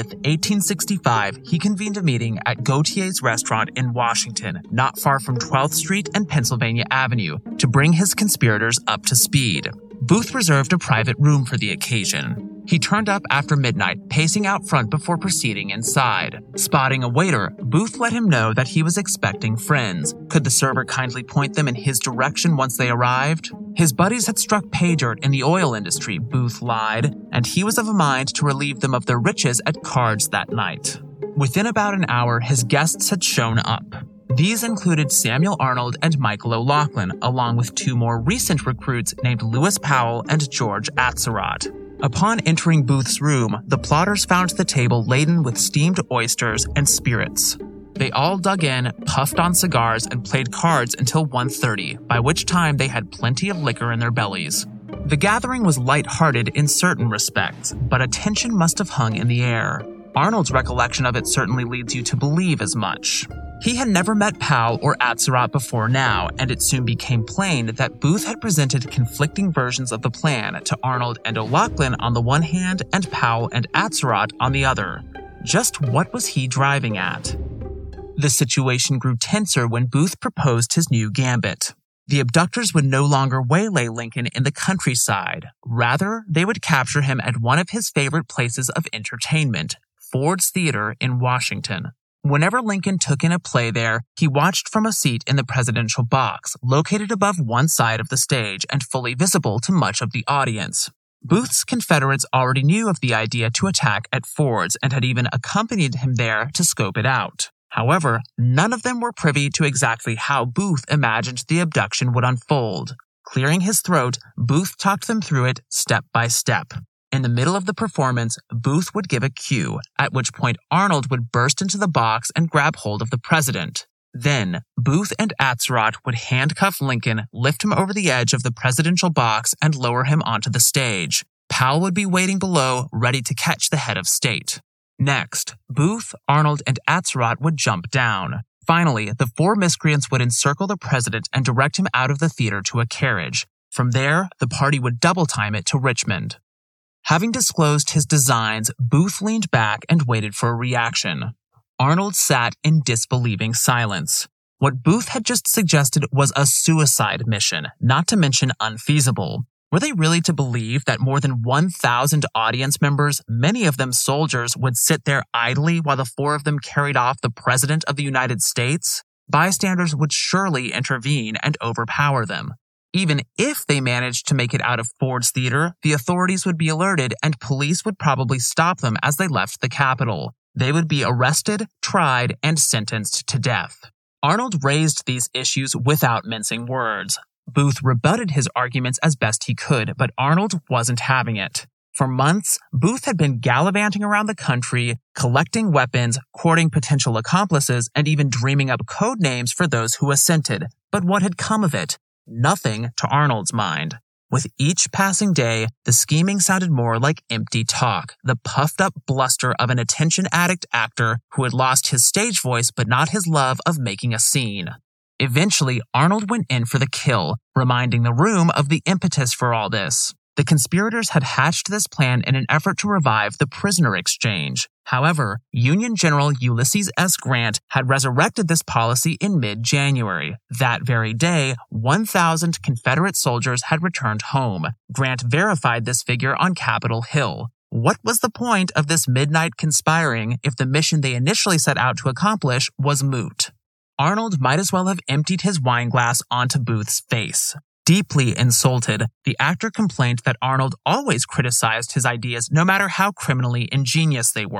1865, he convened a meeting at Gautier's restaurant in Washington, not far from 12th Street and Pennsylvania Avenue, to bring his conspirators up to speed. Booth reserved a private room for the occasion. He turned up after midnight, pacing out front before proceeding inside. Spotting a waiter, Booth let him know that he was expecting friends. Could the server kindly point them in his direction once they arrived? His buddies had struck pay dirt in the oil industry, Booth lied, and he was of a mind to relieve them of their riches at cards that night. Within about an hour, his guests had shown up. These included Samuel Arnold and Michael O'Loughlin, along with 2 more recent recruits named Lewis Powell and George Atzerodt. Upon entering Booth's room, the plotters found the table laden with steamed oysters and spirits. They all dug in, puffed on cigars, and played cards until 1:30, by which time they had plenty of liquor in their bellies. The gathering was light-hearted in certain respects, but a tension must have hung in the air. Arnold's recollection of it certainly leads you to believe as much. He had never met Powell or Atzerodt before now, and it soon became plain that Booth had presented conflicting versions of the plan to Arnold and O'Loughlin on the one hand and Powell and Atzerodt on the other. Just what was he driving at? The situation grew tenser when Booth proposed his new gambit. The abductors would no longer waylay Lincoln in the countryside. Rather, they would capture him at one of his favorite places of entertainment, Ford's Theater in Washington. Whenever Lincoln took in a play there, he watched from a seat in the presidential box, located above one side of the stage and fully visible to much of the audience. Booth's Confederates already knew of the idea to attack at Ford's and had even accompanied him there to scope it out. However, none of them were privy to exactly how Booth imagined the abduction would unfold. Clearing his throat, Booth talked them through it step by step. In the middle of the performance, Booth would give a cue, at which point Arnold would burst into the box and grab hold of the president. Then, Booth and Atzerodt would handcuff Lincoln, lift him over the edge of the presidential box, and lower him onto the stage. Powell would be waiting below, ready to catch the head of state. Next, Booth, Arnold, and Atzerodt would jump down. Finally, the 4 miscreants would encircle the president and direct him out of the theater to a carriage. From there, the party would double-time it to Richmond. Having disclosed his designs, Booth leaned back and waited for a reaction. Arnold sat in disbelieving silence. What Booth had just suggested was a suicide mission, not to mention unfeasible. Were they really to believe that more than 1,000 audience members, many of them soldiers, would sit there idly while the 4 of them carried off the President of the United States? Bystanders would surely intervene and overpower them. Even if they managed to make it out of Ford's Theater, the authorities would be alerted and police would probably stop them as they left the Capitol. They would be arrested, tried, and sentenced to death. Arnold raised these issues without mincing words. Booth rebutted his arguments as best he could, but Arnold wasn't having it. For months, Booth had been gallivanting around the country, collecting weapons, courting potential accomplices, and even dreaming up code names for those who assented. But what had come of it? Nothing to Arnold's mind. With each passing day, the scheming sounded more like empty talk, the puffed-up bluster of an attention-addict actor who had lost his stage voice but not his love of making a scene. Eventually, Arnold went in for the kill, reminding the room of the impetus for all this. The conspirators had hatched this plan in an effort to revive the prisoner exchange. However, Union General Ulysses S. Grant had resurrected this policy in mid-January. That very day, 1,000 Confederate soldiers had returned home. Grant verified this figure on Capitol Hill. What was the point of this midnight conspiring if the mission they initially set out to accomplish was moot? Arnold might as well have emptied his wineglass onto Booth's face. Deeply insulted, the actor complained that Arnold always criticized his ideas no matter how criminally ingenious they were.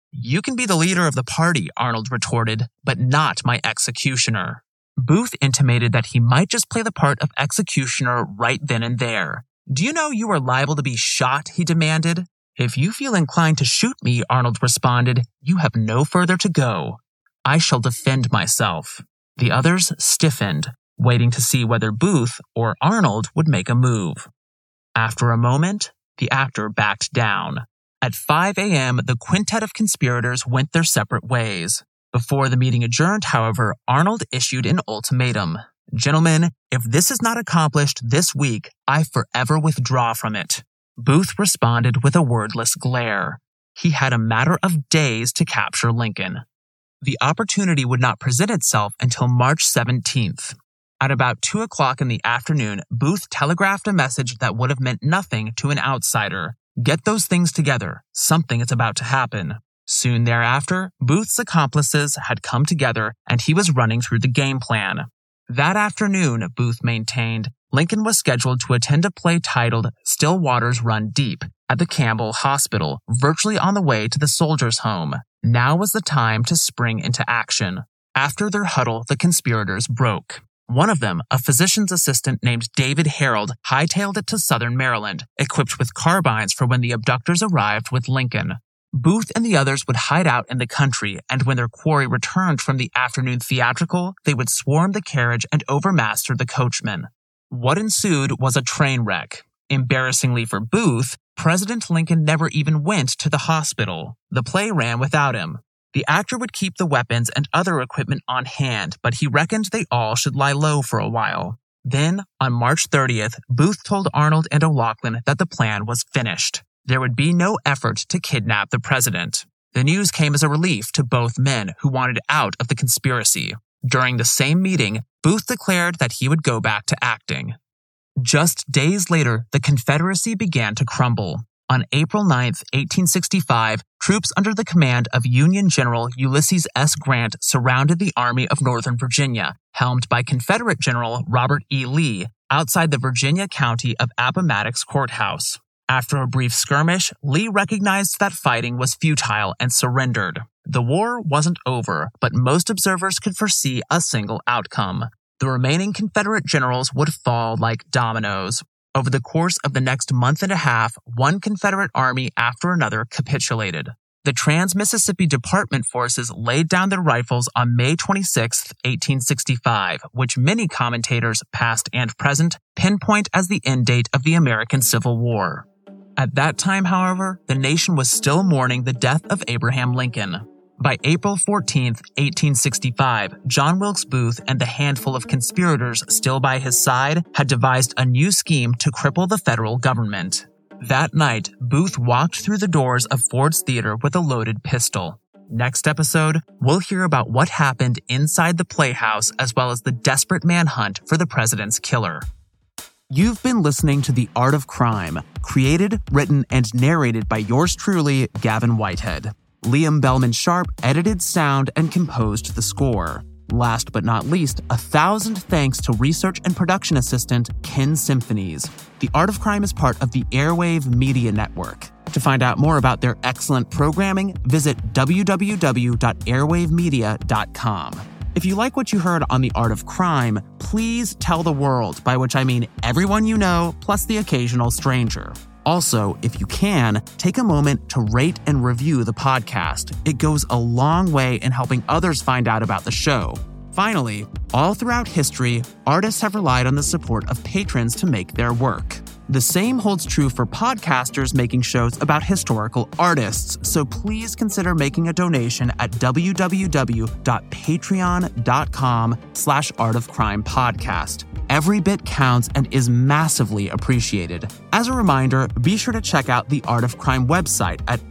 "You can be the leader of the party," Arnold retorted, "but not my executioner." Booth intimated that he might just play the part of executioner right then and there. "Do you know you are liable to be shot?" he demanded. "If you feel inclined to shoot me," Arnold responded, "you have no further to go. I shall defend myself." The others stiffened, waiting to see whether Booth or Arnold would make a move. After a moment, the actor backed down. At 5 a.m., the quintet of conspirators went their separate ways. Before the meeting adjourned, however, Arnold issued an ultimatum. "Gentlemen, if this is not accomplished this week, I forever withdraw from it." Booth responded with a wordless glare. He had a matter of days to capture Lincoln. The opportunity would not present itself until March 17th. At about 2 o'clock in the afternoon, Booth telegraphed a message that would have meant nothing to an outsider. "Get those things together. Something is about to happen." Soon thereafter, Booth's accomplices had come together and he was running through the game plan. That afternoon, Booth maintained, Lincoln was scheduled to attend a play titled Still Waters Run Deep at the Campbell Hospital, virtually on the way to the soldiers' home. Now was the time to spring into action. After their huddle, the conspirators broke. One of them, a physician's assistant named David Harold, hightailed it to southern Maryland, equipped with carbines for when the abductors arrived with Lincoln. Booth and the others would hide out in the country, and when their quarry returned from the afternoon theatrical, they would swarm the carriage and overmaster the coachman. What ensued was a train wreck. Embarrassingly for Booth, President Lincoln never even went to the hospital. The play ran without him. The actor would keep the weapons and other equipment on hand, but he reckoned they all should lie low for a while. Then, on March 30th, Booth told Arnold and O'Loughlin that the plan was finished. There would be no effort to kidnap the president. The news came as a relief to both men who wanted out of the conspiracy. During the same meeting, Booth declared that he would go back to acting. Just days later, the Confederacy began to crumble. On April 9, 1865, troops under the command of Union General Ulysses S. Grant surrounded the Army of Northern Virginia, helmed by Confederate General Robert E. Lee, outside the Virginia county of Appomattox Courthouse. After a brief skirmish, Lee recognized that fighting was futile and surrendered. The war wasn't over, but most observers could foresee a single outcome. The remaining Confederate generals would fall like dominoes. Over the course of the next month and a half, one Confederate army after another capitulated. The Trans-Mississippi Department forces laid down their rifles on May 26, 1865, which many commentators, past and present, pinpoint as the end date of the American Civil War. At that time, however, the nation was still mourning the death of Abraham Lincoln. By April 14, 1865, John Wilkes Booth and the handful of conspirators still by his side had devised a new scheme to cripple the federal government. That night, Booth walked through the doors of Ford's Theater with a loaded pistol. Next episode, we'll hear about what happened inside the Playhouse as well as the desperate manhunt for the president's killer. You've been listening to The Art of Crime, created, written, and narrated by yours truly, Gavin Whitehead. Liam Bellman Sharp edited sound and composed the score. Last but not least, 1,000 thanks to research and production assistant Ken Symphonies. The Art of Crime is part of the Airwave Media Network. To find out more about their excellent programming, visit www.airwavemedia.com. If you like what you heard on The Art of Crime, please tell the world, by which I mean everyone you know, plus the occasional stranger. Also, if you can, take a moment to rate and review the podcast. It goes a long way in helping others find out about the show. Finally, all throughout history, artists have relied on the support of patrons to make their work. The same holds true for podcasters making shows about historical artists, so please consider making a donation at www.patreon.com/artofcrimepodcast. Every bit counts and is massively appreciated. As a reminder, be sure to check out the Art of Crime website at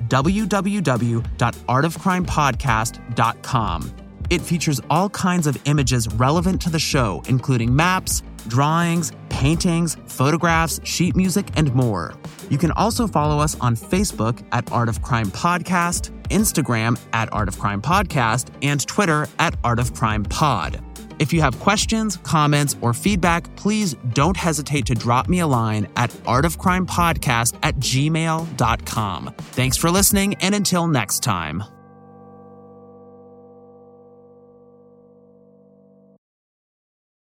www.artofcrimepodcast.com. It features all kinds of images relevant to the show, including maps, drawings, paintings, photographs, sheet music, and more. You can also follow us on Facebook at Art of Crime Podcast, Instagram at Art of Crime Podcast, and Twitter at Art of Crime Pod. If you have questions, comments, or feedback, please don't hesitate to drop me a line at artofcrimepodcast@gmail.com. Thanks for listening, and until next time.